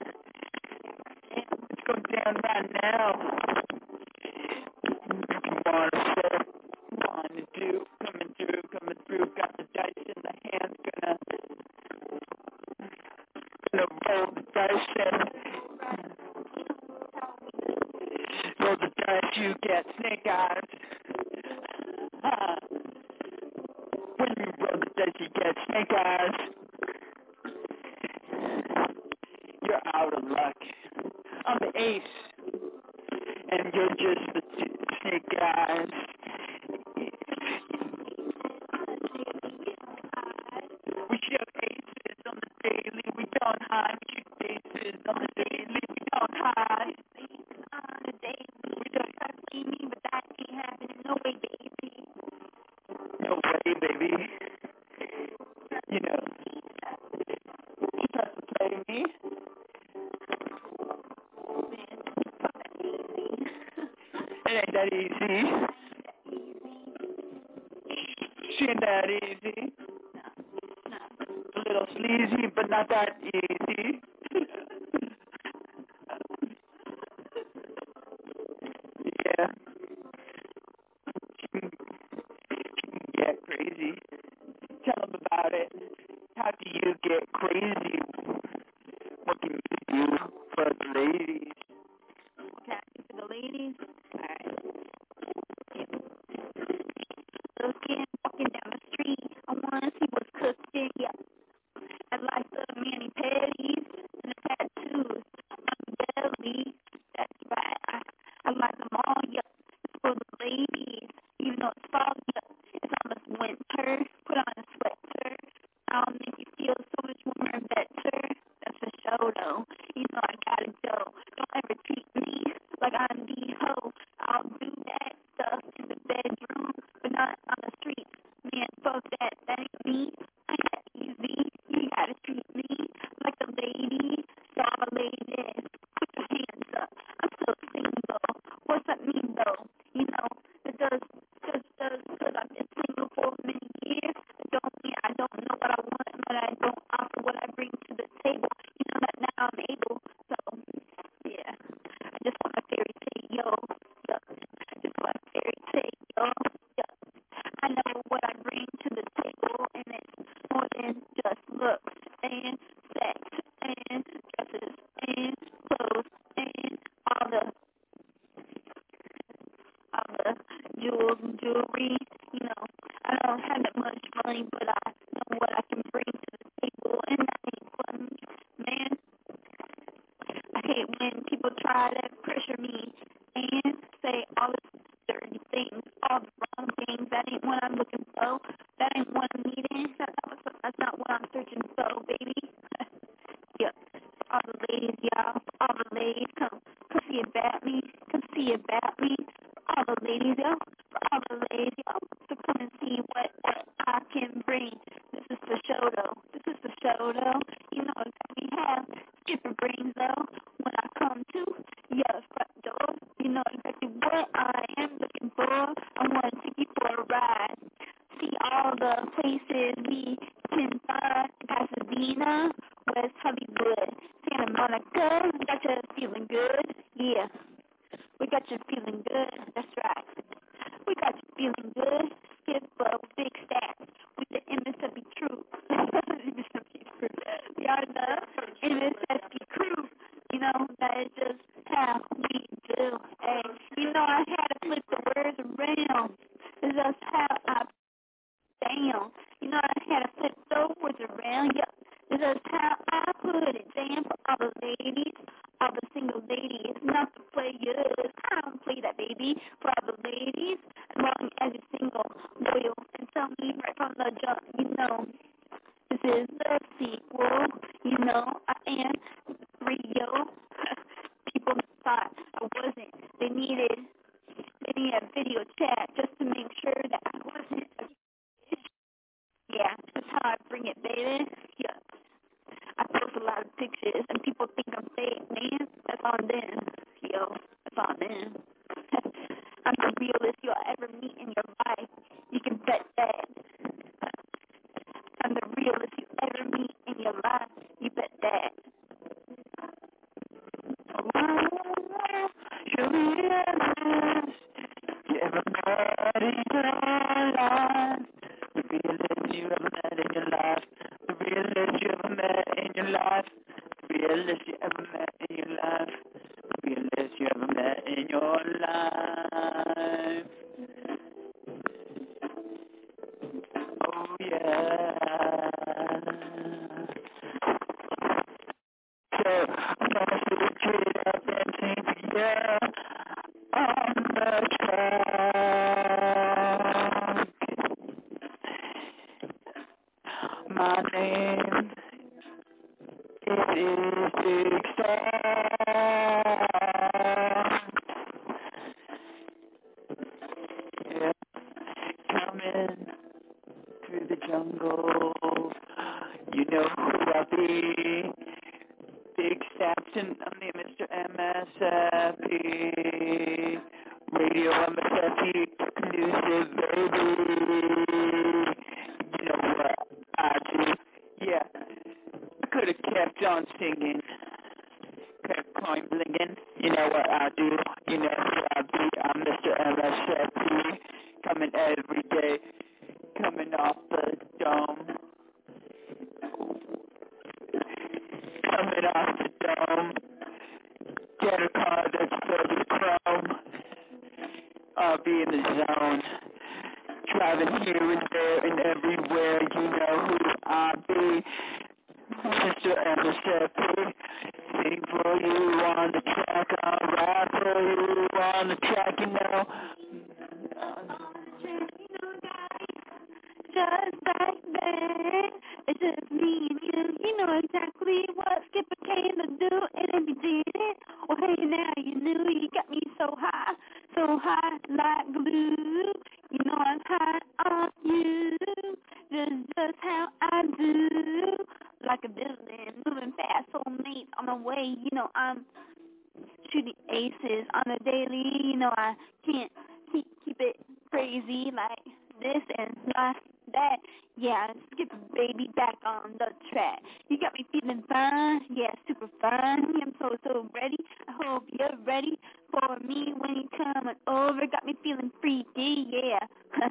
It's going down right now. You want to say, want to do, coming through, got the dice in the hand, gonna roll the dice and roll the dice, you get snake eyes. When you roll the dice, you get snake eyes. You're out of luck. I'm the ace, and you're just the snake eyes. We show aces on the daily, we don't hide. We shoot aces on the daily, we don't hide. On the daily, we don't try to see me, but that ain't happening. No way, baby. No way, baby. You know, he tries to play me. me? It ain't that easy. She ain't that easy. A little sleazy, but not that easy. Yeah. Get crazy. Tell them about it. How do you get crazy? What can you do for the ladies? What can I do for the ladies? Alright. Little skin walking down the street. I want to see what's cooking. Yeah. I like the mani pedis and the tattoos on the belly. That's right. I like them all. Yeah. It's for the ladies. Even though it's fall, yeah. It's almost winter. Put on a sweater. I'll make you feel so much warmer and better. That's for sure, though. You know I gotta go. Don't ever treat me like I'm the hoe. I'll do that stuff in the bedroom, but not on the street. Man, fuck that. That ain't me. I ain't that easy. You gotta treat me like a lady. Y'all ladies, put your hands up. I'm still single. What's that mean, though? You know, it does, because I've been single for many years. It don't mean I don't know what I want, but I don't offer what I bring to the table. You know that now I'm able. So, yeah. I just want a fairy tale, yo. Yeah. I just want a fairy tale, yo. Yeah. I know what I bring to the table, and it's more than just looks and sex and dresses and clothes and all the jewels and jewelry. You know, I don't have that much money, but I know what I can bring to the table, and that ain't funny, man. I hate when people try to pressure me and say all the dirty things, all the wrong things. That ain't what I'm looking for. That ain't what I'm needing. That's not what I'm searching for, baby. Yeah. For all the ladies, y'all. For all the ladies, come see about me. Come see about me. For all the ladies, y'all. For all the ladies, y'all. So come and see what I can bring. This is for show, though. This is for show, though. You know exactly how Skipper brings, though. When I come to your front door, you know exactly what I am looking for. I want to take you for a ride. See all the places we can find. Pasadena, West Hollywood, Santa Monica. We got you feeling good. Yeah. We got you feeling good. That's right. We got you feeling good. Skip a big stats with the MSW crew. We are the MSW crew. You know, that is just how we do. Hey, you know I had to flip the words around. It's just how I down. You know I had to flip those words around. Yep. It's just how I put it down for all the ladies, all the single ladies, not the players. I don't play that, baby. For all the ladies, as long as you're single, loyal, and tell me right from the jump, you know, this is the sequel. You know, I am real. People thought I wasn't. They needed a video chat just to make sure that I wasn't. Yeah, that's how I bring it, baby. Yeah. I post a lot of pictures, and people think I'm fake, man. That's on them. Yo, that's on them. I'm the realest you'll ever meet in your life. You can bet that. I'm the realest you ever meet in your life. You bet that. You're the realest you ever met in your life. The realest you ever met in your life. The realest you ever met in your life. The realest you ever met in your life. The realest you ever met in your life. Oh yeah. So I'm gonna see the kid up and sing yeah on the track. My name is Big Star. Yeah, coming through the jungle. You know who I'll be Big Sampson, I'm the Mr. MSFP, Radio MSFP, exclusive, baby. You know what I do? Yeah, I could have kept on singing, kept on blinging. You know what I do? You know who I be? I'm Mr. MSFP, coming every day, coming off the dome. Coming off the dome, get a car that's filled with chrome. I'll be in the zone, driving here and there and everywhere. You know who I be, Mr. MSFP. Sing for you on the track, I'll rap for you on the track, you know. Just like that, it's just me and you. You know exactly what Skipper came to do, and if you did it, well, hey, now you knew. You got me so high like glue. You know I'm high on you, just how I do. Like a villain, moving fast, soulmates on the way. You know I'm shooting aces on a daily. You know I can't keep it crazy like this and not that. Yeah, skip baby back on the track. You got me feeling fine, yeah, super fine. I'm so ready. I hope you're ready for me when you coming over. Got me feeling freaky, yeah.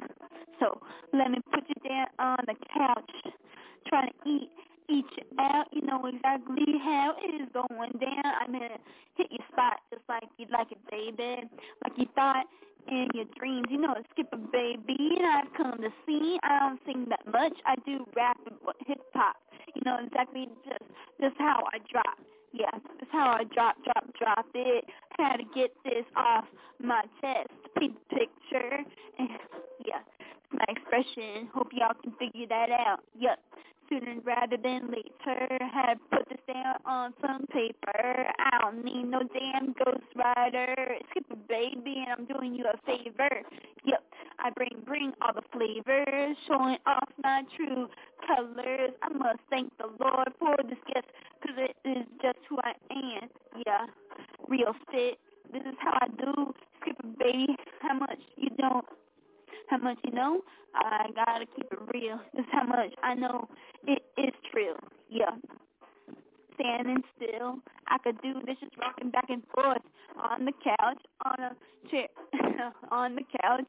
So let me put you down on the couch, trying to eat you out. You know exactly how it is going down. I'm gonna hit your spot just like you like it, baby, like you thought in your dreams. You know, skip a baby, and I've come to see. I don't sing that much. I do rap and hip hop. You know exactly just how I drop. Yeah, that's how I drop it. Had to get this off my chest. Paint the picture. And, yeah, my expression. Hope y'all can figure that out. Yep. Sooner rather than later, had to put this down on some paper. I don't need no damn ghostwriter. Skip a baby, and I'm doing you a favor. Yep, I bring all the flavors, showing off my true colors. I must thank the Lord for this gift, because it is just who I am. Yeah, real fit. This is how I do. Skip a baby, how much you don't. How much you know? I gotta keep it real. That's how much I know it is true. Yeah. Standing still. I could do this just rocking back and forth on the couch, on a chair, on the couch.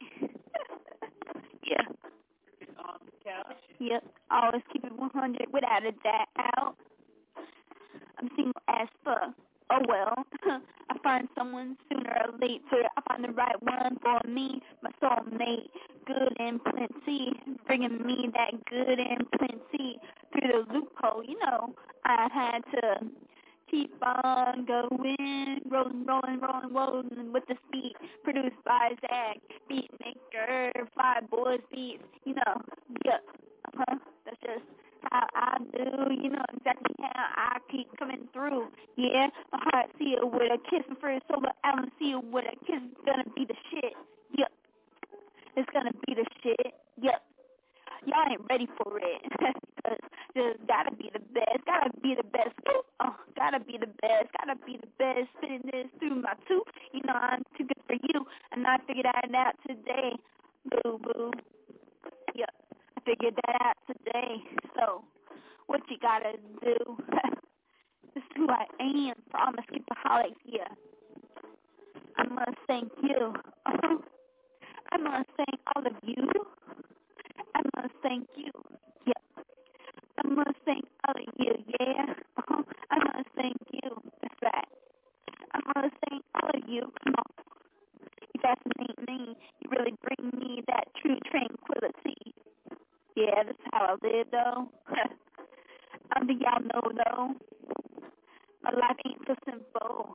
Yeah. On the couch. Yep. Always keep it 100 without a doubt. I'm single as fuck. Oh well, I find someone sooner or later. I find the right one for me, my soulmate, good and plenty, bringing me that good and plenty through the loophole. You know, I had to keep on going, rolling with the beat, produced by Zach, beat maker, 5 Boys beats. You know, yep, that's just how I do, you know exactly how I keep coming through. Yeah, my heart sealed with a kiss, my first solo album sealed with a kiss. It's gonna be the shit. Yep, it's gonna be the shit. Yep, y'all ain't ready for it. Just gotta be the best, gotta be the best. Gotta be the best, gotta be the best. Spitting this through my tooth. You know I'm too good for you, and I figured that out today. Boo boo. Yep. Figured that out today. So, what you gotta do? This is who I am. For all my skipaholics, yeah. I must thank you. I must thank all of you. I must thank you. Yeah. I must thank all of you. Yeah. I must thank you. That's right. I must thank all of you. Come on. You fascinate me. You really bring me that true tranquility. Yeah, that's how I live, though. I think y'all know, though. My life ain't so simple.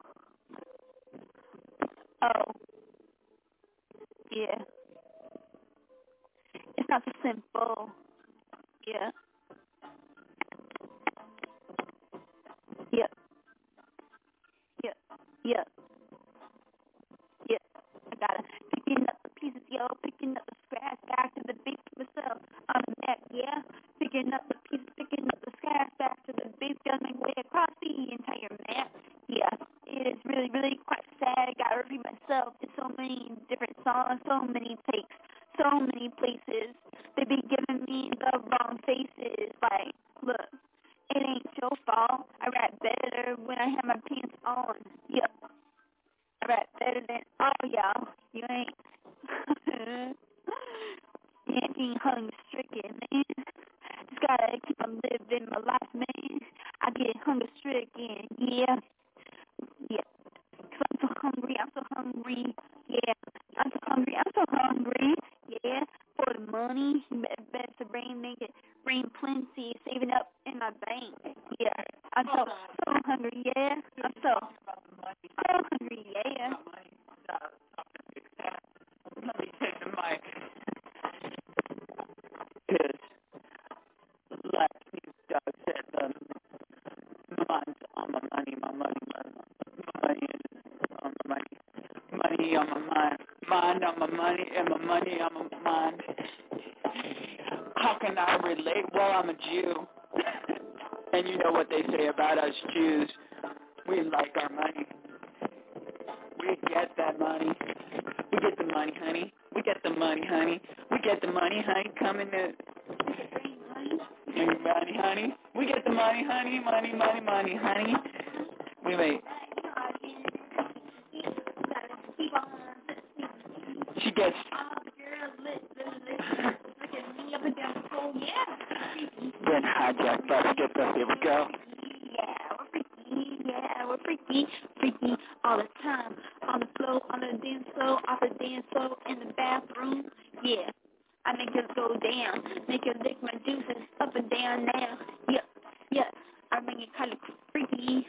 Oh. Yeah. It's not so simple. Yeah. Yep. Yep. Yep. Yep. I gotta picking up the pieces, yo. Picking up the scratch back to the beat myself. On the neck, yeah. Picking up the pieces, picking up the scratch back to the beat. Gonna make way across the on so many takes, so many places. They be giving me the wrong faces. Like, look, it ain't your fault. I rap better when I have my pants on. Yeah, I rap better than all y'all. You ain't. You ain't being hunger stricken, man. Just gotta keep on living my life, man. I get hunger stricken, yeah. Yeah. 'Cause I'm so hungry, yeah. I'm so hungry, yeah. For the money, better to make it rain plenty, saving up in my bank, yeah. I'm so hungry, yeah. I'm so hungry, yeah. Let me take the mic. Because like Snoop Dogg said, mine's on my money, my money on my money, money on my mind, mind on my money, and my money on my mind. How can I relate? Well, I'm a Jew. And you know what they say about us Jews. We like our money. We get that money. We get the money, honey. We get the money, honey. We get the money, honey, coming in. Money, honey. We get the money, honey. Money, money, money, honey. Wait. She gets. Then hijack bus gets us. Here we go. Yeah, we're freaky all the time. On the floor, on the dance floor, off the dance floor, in the bathroom. Yeah, I make it go down, make it lick my juices up and down now. Yeah, I make it kind of freaky.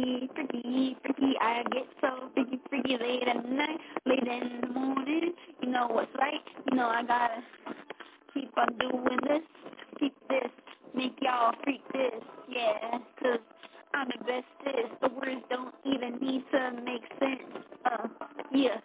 I get so freaky late at night, late in the morning. You know what's right? You know I gotta keep on doing this, keep this, make y'all freak this. Yeah, 'cause I'm the bestest. The words don't even need to make sense. Yeah.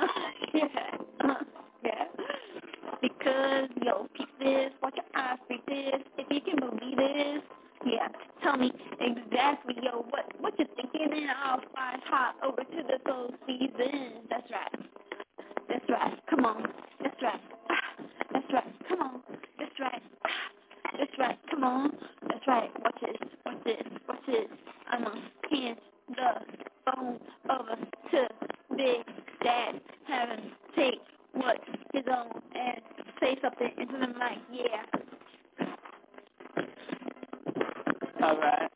Because, peep this, watch your eyes, freak this. If you can believe this, yeah. Tell me exactly, what you're thinking, and I'll fly hot over to the soul season. That's right. Come on. That's right. Come on. That's right. Come on. That's right. Watch this. I'm gonna hand the phone over to Big Dad. Have him take what's his own and say something into the mic. Yeah. All right.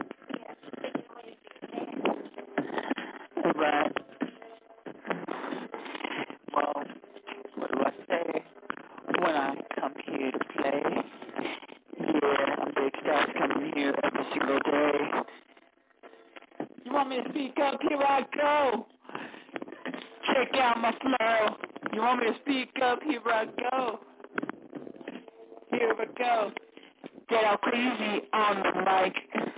Well, what do I say when I come here to play? Yeah, I'm Big Stars coming here every single day. You want me to speak up? Here I go. Check out my flow. You want me to speak up? Here I go. Here we go. Get out crazy on the mic.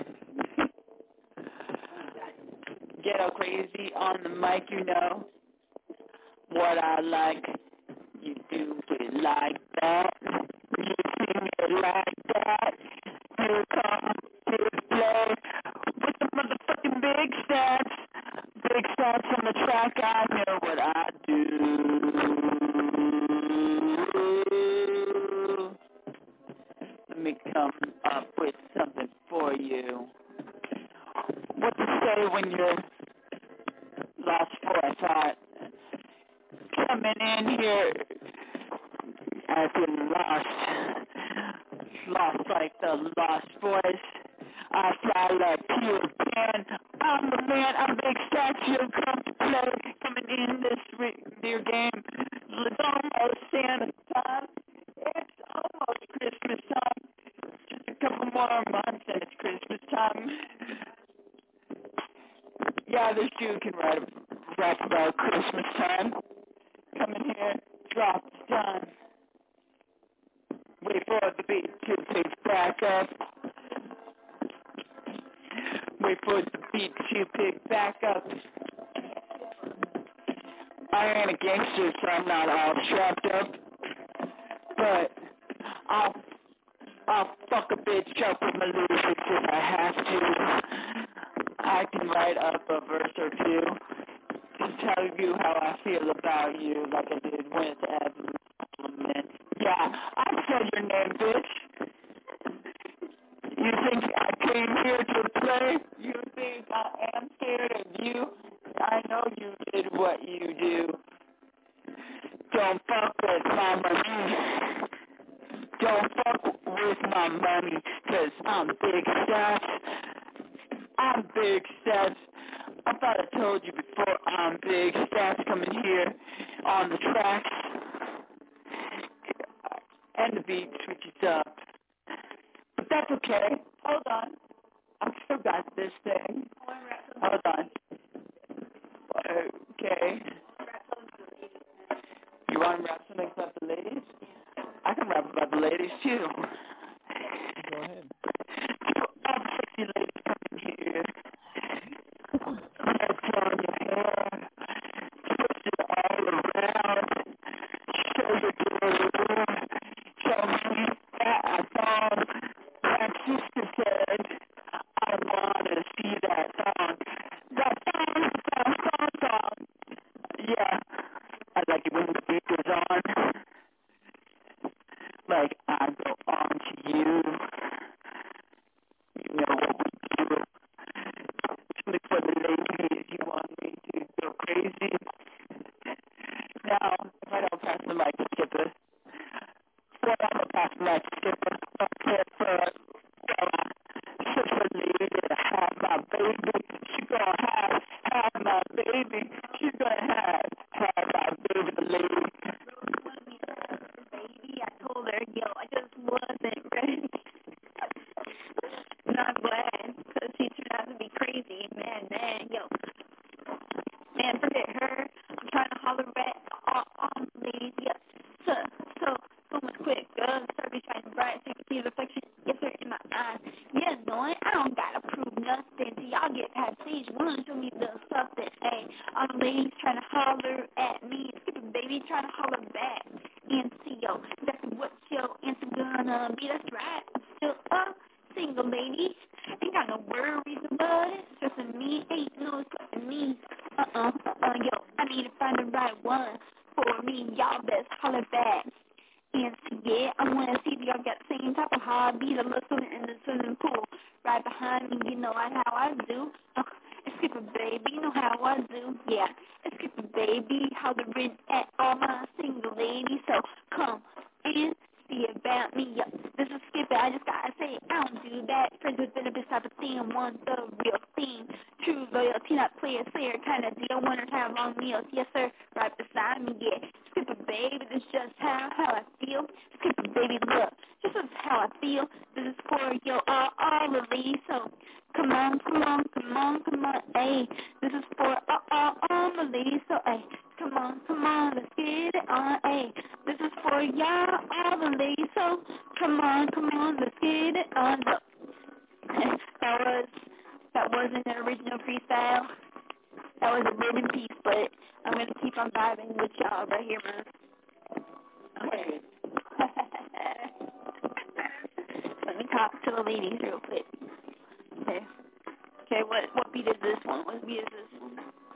Get out crazy on the mic, you know what I like. You do it like that. You sing it like that. Here come Big Play with the motherfucking big stats. Big stats on the track. I know what I do. Let me come up with something for you. What to say when you're lost for a thought? Coming in here, I've been lost like the lost voice. I fly like Peter Pan. I'm the man, I'm Big Statue, come to play. Coming in this near game. It's almost Santa time. It's almost Christmas time. Just a couple more months and it's Christmas time. Yeah, this dude can rap about Christmas time. Come in here, drop it's done. Wait for the beat to pick back up. Wait for the beat to pick back up. I ain't a gangster, so I'm not all strapped up. But I'll fuck a bitch up with my lyrics if I have to. I can write up a verse or two to tell you how I feel about you, like I did when it's Evan compliment. Yeah, I said your name, bitch. You think I came here to play? You think I am scared of you? I know you did what you do. Don't fuck with my money. Don't fuck with my money, 'cause I'm big stats. I'm big stats. I thought I told you before, I'm big stats coming here on the tracks. And the beat switches up. But that's okay. Hold on. I've still got this thing. Hold on. Okay. You want to rap something about the ladies? I can rap about the ladies, too. Go ahead. All the sexy ladies coming here. Let's turn your hair. Twist it all around. Show your girl. Show me that thong. That sister said, I want to see that thong. That thong. Yeah. I like it when the beat goes on. Like I go on to you. You know what we do. Something for the ladies. You want me to go crazy? Now, if I don't pass the mic to Skipper, well, I'm going to pass the mic to Skipper. Okay, for sister lady to have my baby. She gonna have my baby. She's gonna have my baby, the lady. Baby, I told her, yo, I just wasn't ready. And I'm glad, because she turned out to be crazy. Man, yo. Man, forget her. I'm trying to holler at all ladies. Yeah, so much quick. Start be shining bright, so you can see the reflection. Yes, sir, in my eyes. Yeah, knowing I don't gotta prove nothing till y'all get past stage one. Show me the something. Hey, all the ladies trying to holler at me. Skipper baby trying to holler back. And see, yo, that's what your answer gonna be. That's right. I'm still a single lady. Ain't got no worries about it. Stressing me, ain't no stressing me. Yo, I need to find the right one for me. Y'all best holler back. And yeah, I want to see if y'all got the same type of hobbies. I love swimming in the swimming pool. Right behind me, you know how I do. It's Skipper baby, you know how I do. Yeah, it's Skipper baby, hollering at all my single ladies. So come and see about me. Yeah, this is Skipper, I just gotta say, I don't do that. Friends with benefits type of thing, want the real thing. True loyalty, not player, slayer kind of deal. Wanna have long meals, yes sir, right beside me, yeah. Skipper baby, this is just how I feel. Skipper baby, look, this is how I feel. This is for your all the ladies. So come on, hey. This is for all the ladies. So hey, come on, let's get it on, hey. This is for y'all, all the ladies. So come on, let's get it on. Look, that wasn't an original freestyle. That was a written piece, but I'm gonna keep on vibing with y'all right here, man. Okay. Let me talk to the ladies real quick. Okay, what beat is this one? What beat is this one?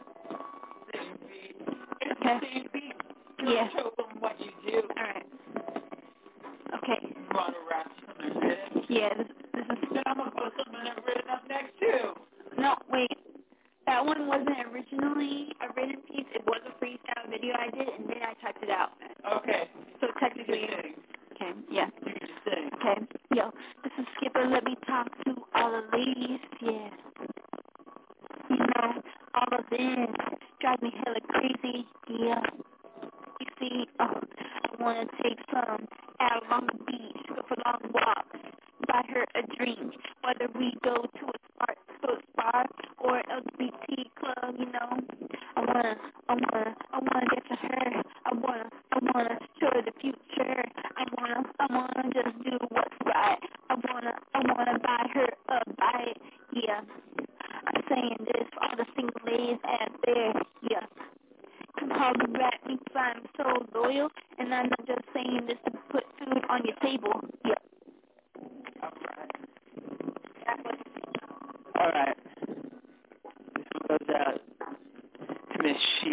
Okay. Yeah. Show them what you do. Alright. Okay. You want to rap something written? Yeah, this is... Then I'm going to put something written up next, too. No, wait. That one wasn't originally a written piece. It was a freestyle video I did, and then I typed it out. Okay. So technically... Okay, yeah. Okay, yo, this is Skipper. Let me talk to all the ladies, yeah. You know, all of them drive me hella crazy, yeah. You see, I want to take some out on the beach, go for long walks, buy her a drink, whether we go to a spot or an LGBT club, you know. I wanna get to her. I wanna show her the future. I wanna just do what's right. I wanna buy her a bite, yeah. I'm saying this for all the single ladies out there, yeah. Come holler at me, cause I'm so loyal, and I'm not just saying this to put food on your table, yeah. Alright. All right. This one goes out to Miss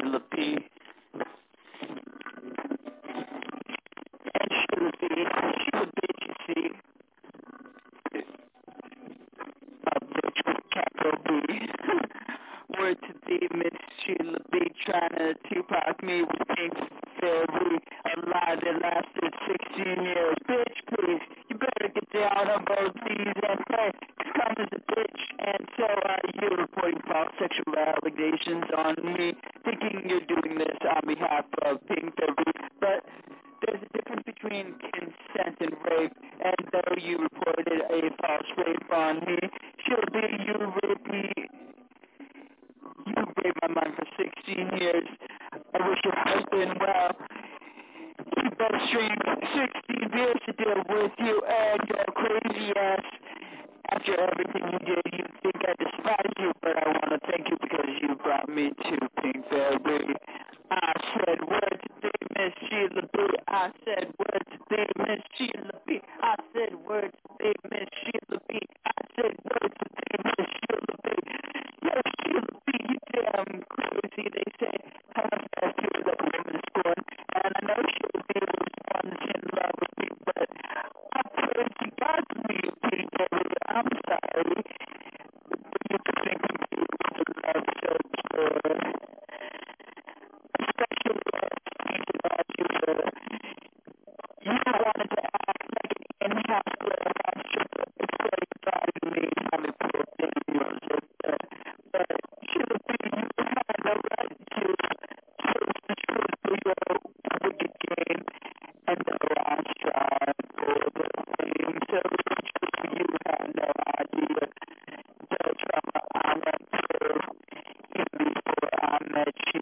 trying to Tupac me with Pink Fairy, a lie that lasted 16 years. Bitch, please, you better get down on both knees and pray. Karma's a bitch, and so are you, reporting false sexual allegations on me, thinking you're doing this on behalf of Pink Fairy. But there's a difference between consent and rape, and though you reported a false rape on me, surely you raped my mind for 16 years. I wish your husband well. You better stream 16 beers to deal with you and your crazy ass. After everything you did, you'd think I despise you, but I want to thank you because you brought me to Pink Fairy. I said words to thee, Miss Sheila B. I said words to thee, Miss Sheila B. I said words to thee, Miss Sheila B. I said words to thee, Miss Sheila B. Yo, Sheila B, you damn crazy, they say. How fast you that woman scorn. And I know Sheila B was one that's in love with me, but I pray to God for me, Pink Fairy. I'm sorry. But you think me with a love so pure. Especially as you were. You wanted to act like an in-house girl and stripper. It's like you me how to put things in your sister. But Sheila B, you had no right to choose the truth for your wicked game. And though I strive for the fame so true, you had no idea the trauma I went through even before I met you.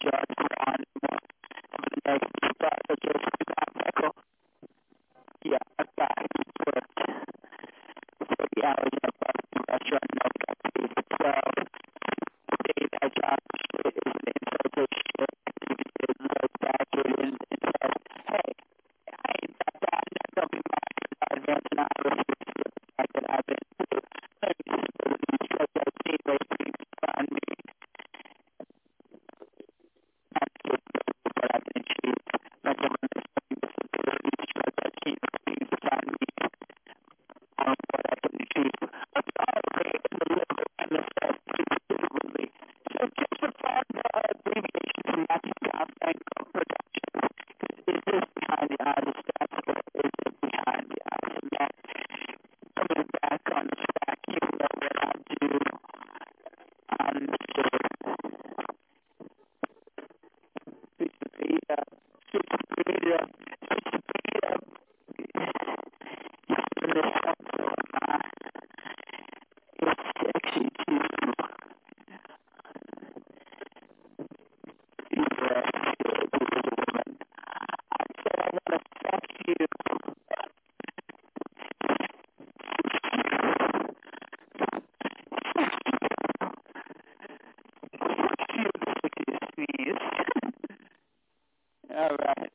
All right.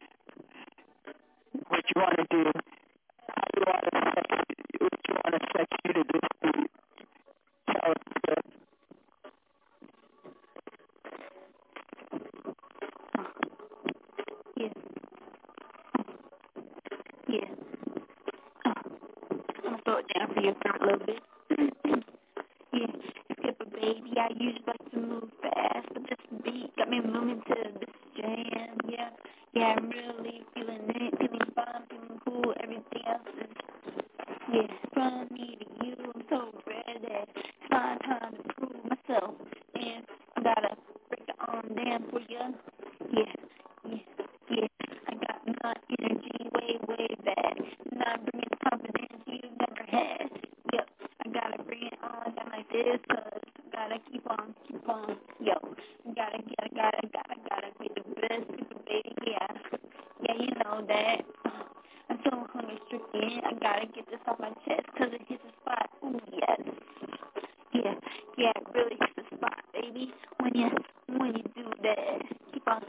What you want to do? How you want to what you want to sex you to this beat? Tell us. Yeah. Yeah. I'm gonna throw it down for you for a little bit. Yeah. Skip a baby. I usually like to move fast, but this beat got me moving to this jam. Yeah. Yeah, I'm really feeling it, feeling fine, feeling cool. Everything else is, yeah, from me to you. I'm so ready. It's my time to prove myself, and I gotta break it on down for you. Yeah, yeah, yeah. I got my energy way back. And I'm bringing confidence you never had. Yep, I gotta bring it on down like this, 'cause I gotta keep on. Yo, gotta be the best super baby. Yeah, you know that. I'm so hungry stricken. I gotta get this off my chest, 'cause it hits the spot. Ooh, yes. Yeah, it really hits the spot, baby. When you do that, keep on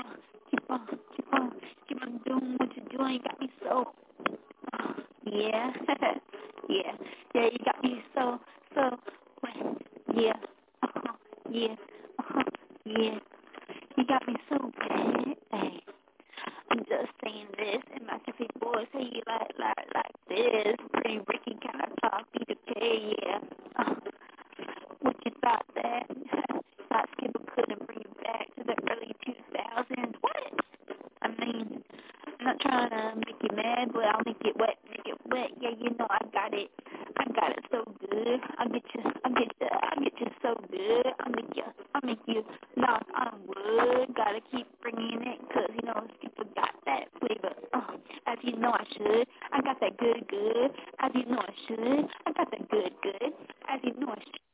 doing what you're doing. You got me so, yeah, yeah, you got me so, yeah, yeah, yeah. You got me so bad. Hey, I'm just saying this, and my three boys say you like this. Pretty Ricky kind of talk, B2K, yeah. What you thought that? Thought Skipper couldn't bring you back to the early 2000s? What? I mean, I'm not trying to make you mad, but I'll make it wet. Yeah, you know I got it so good. I'll get you so good. I'll make you knock on wood. Gotta keep bringing it, 'cause you know Skipper got that flavor. As you know I should. I got that good. As you know I should. I got that good. As you know I should.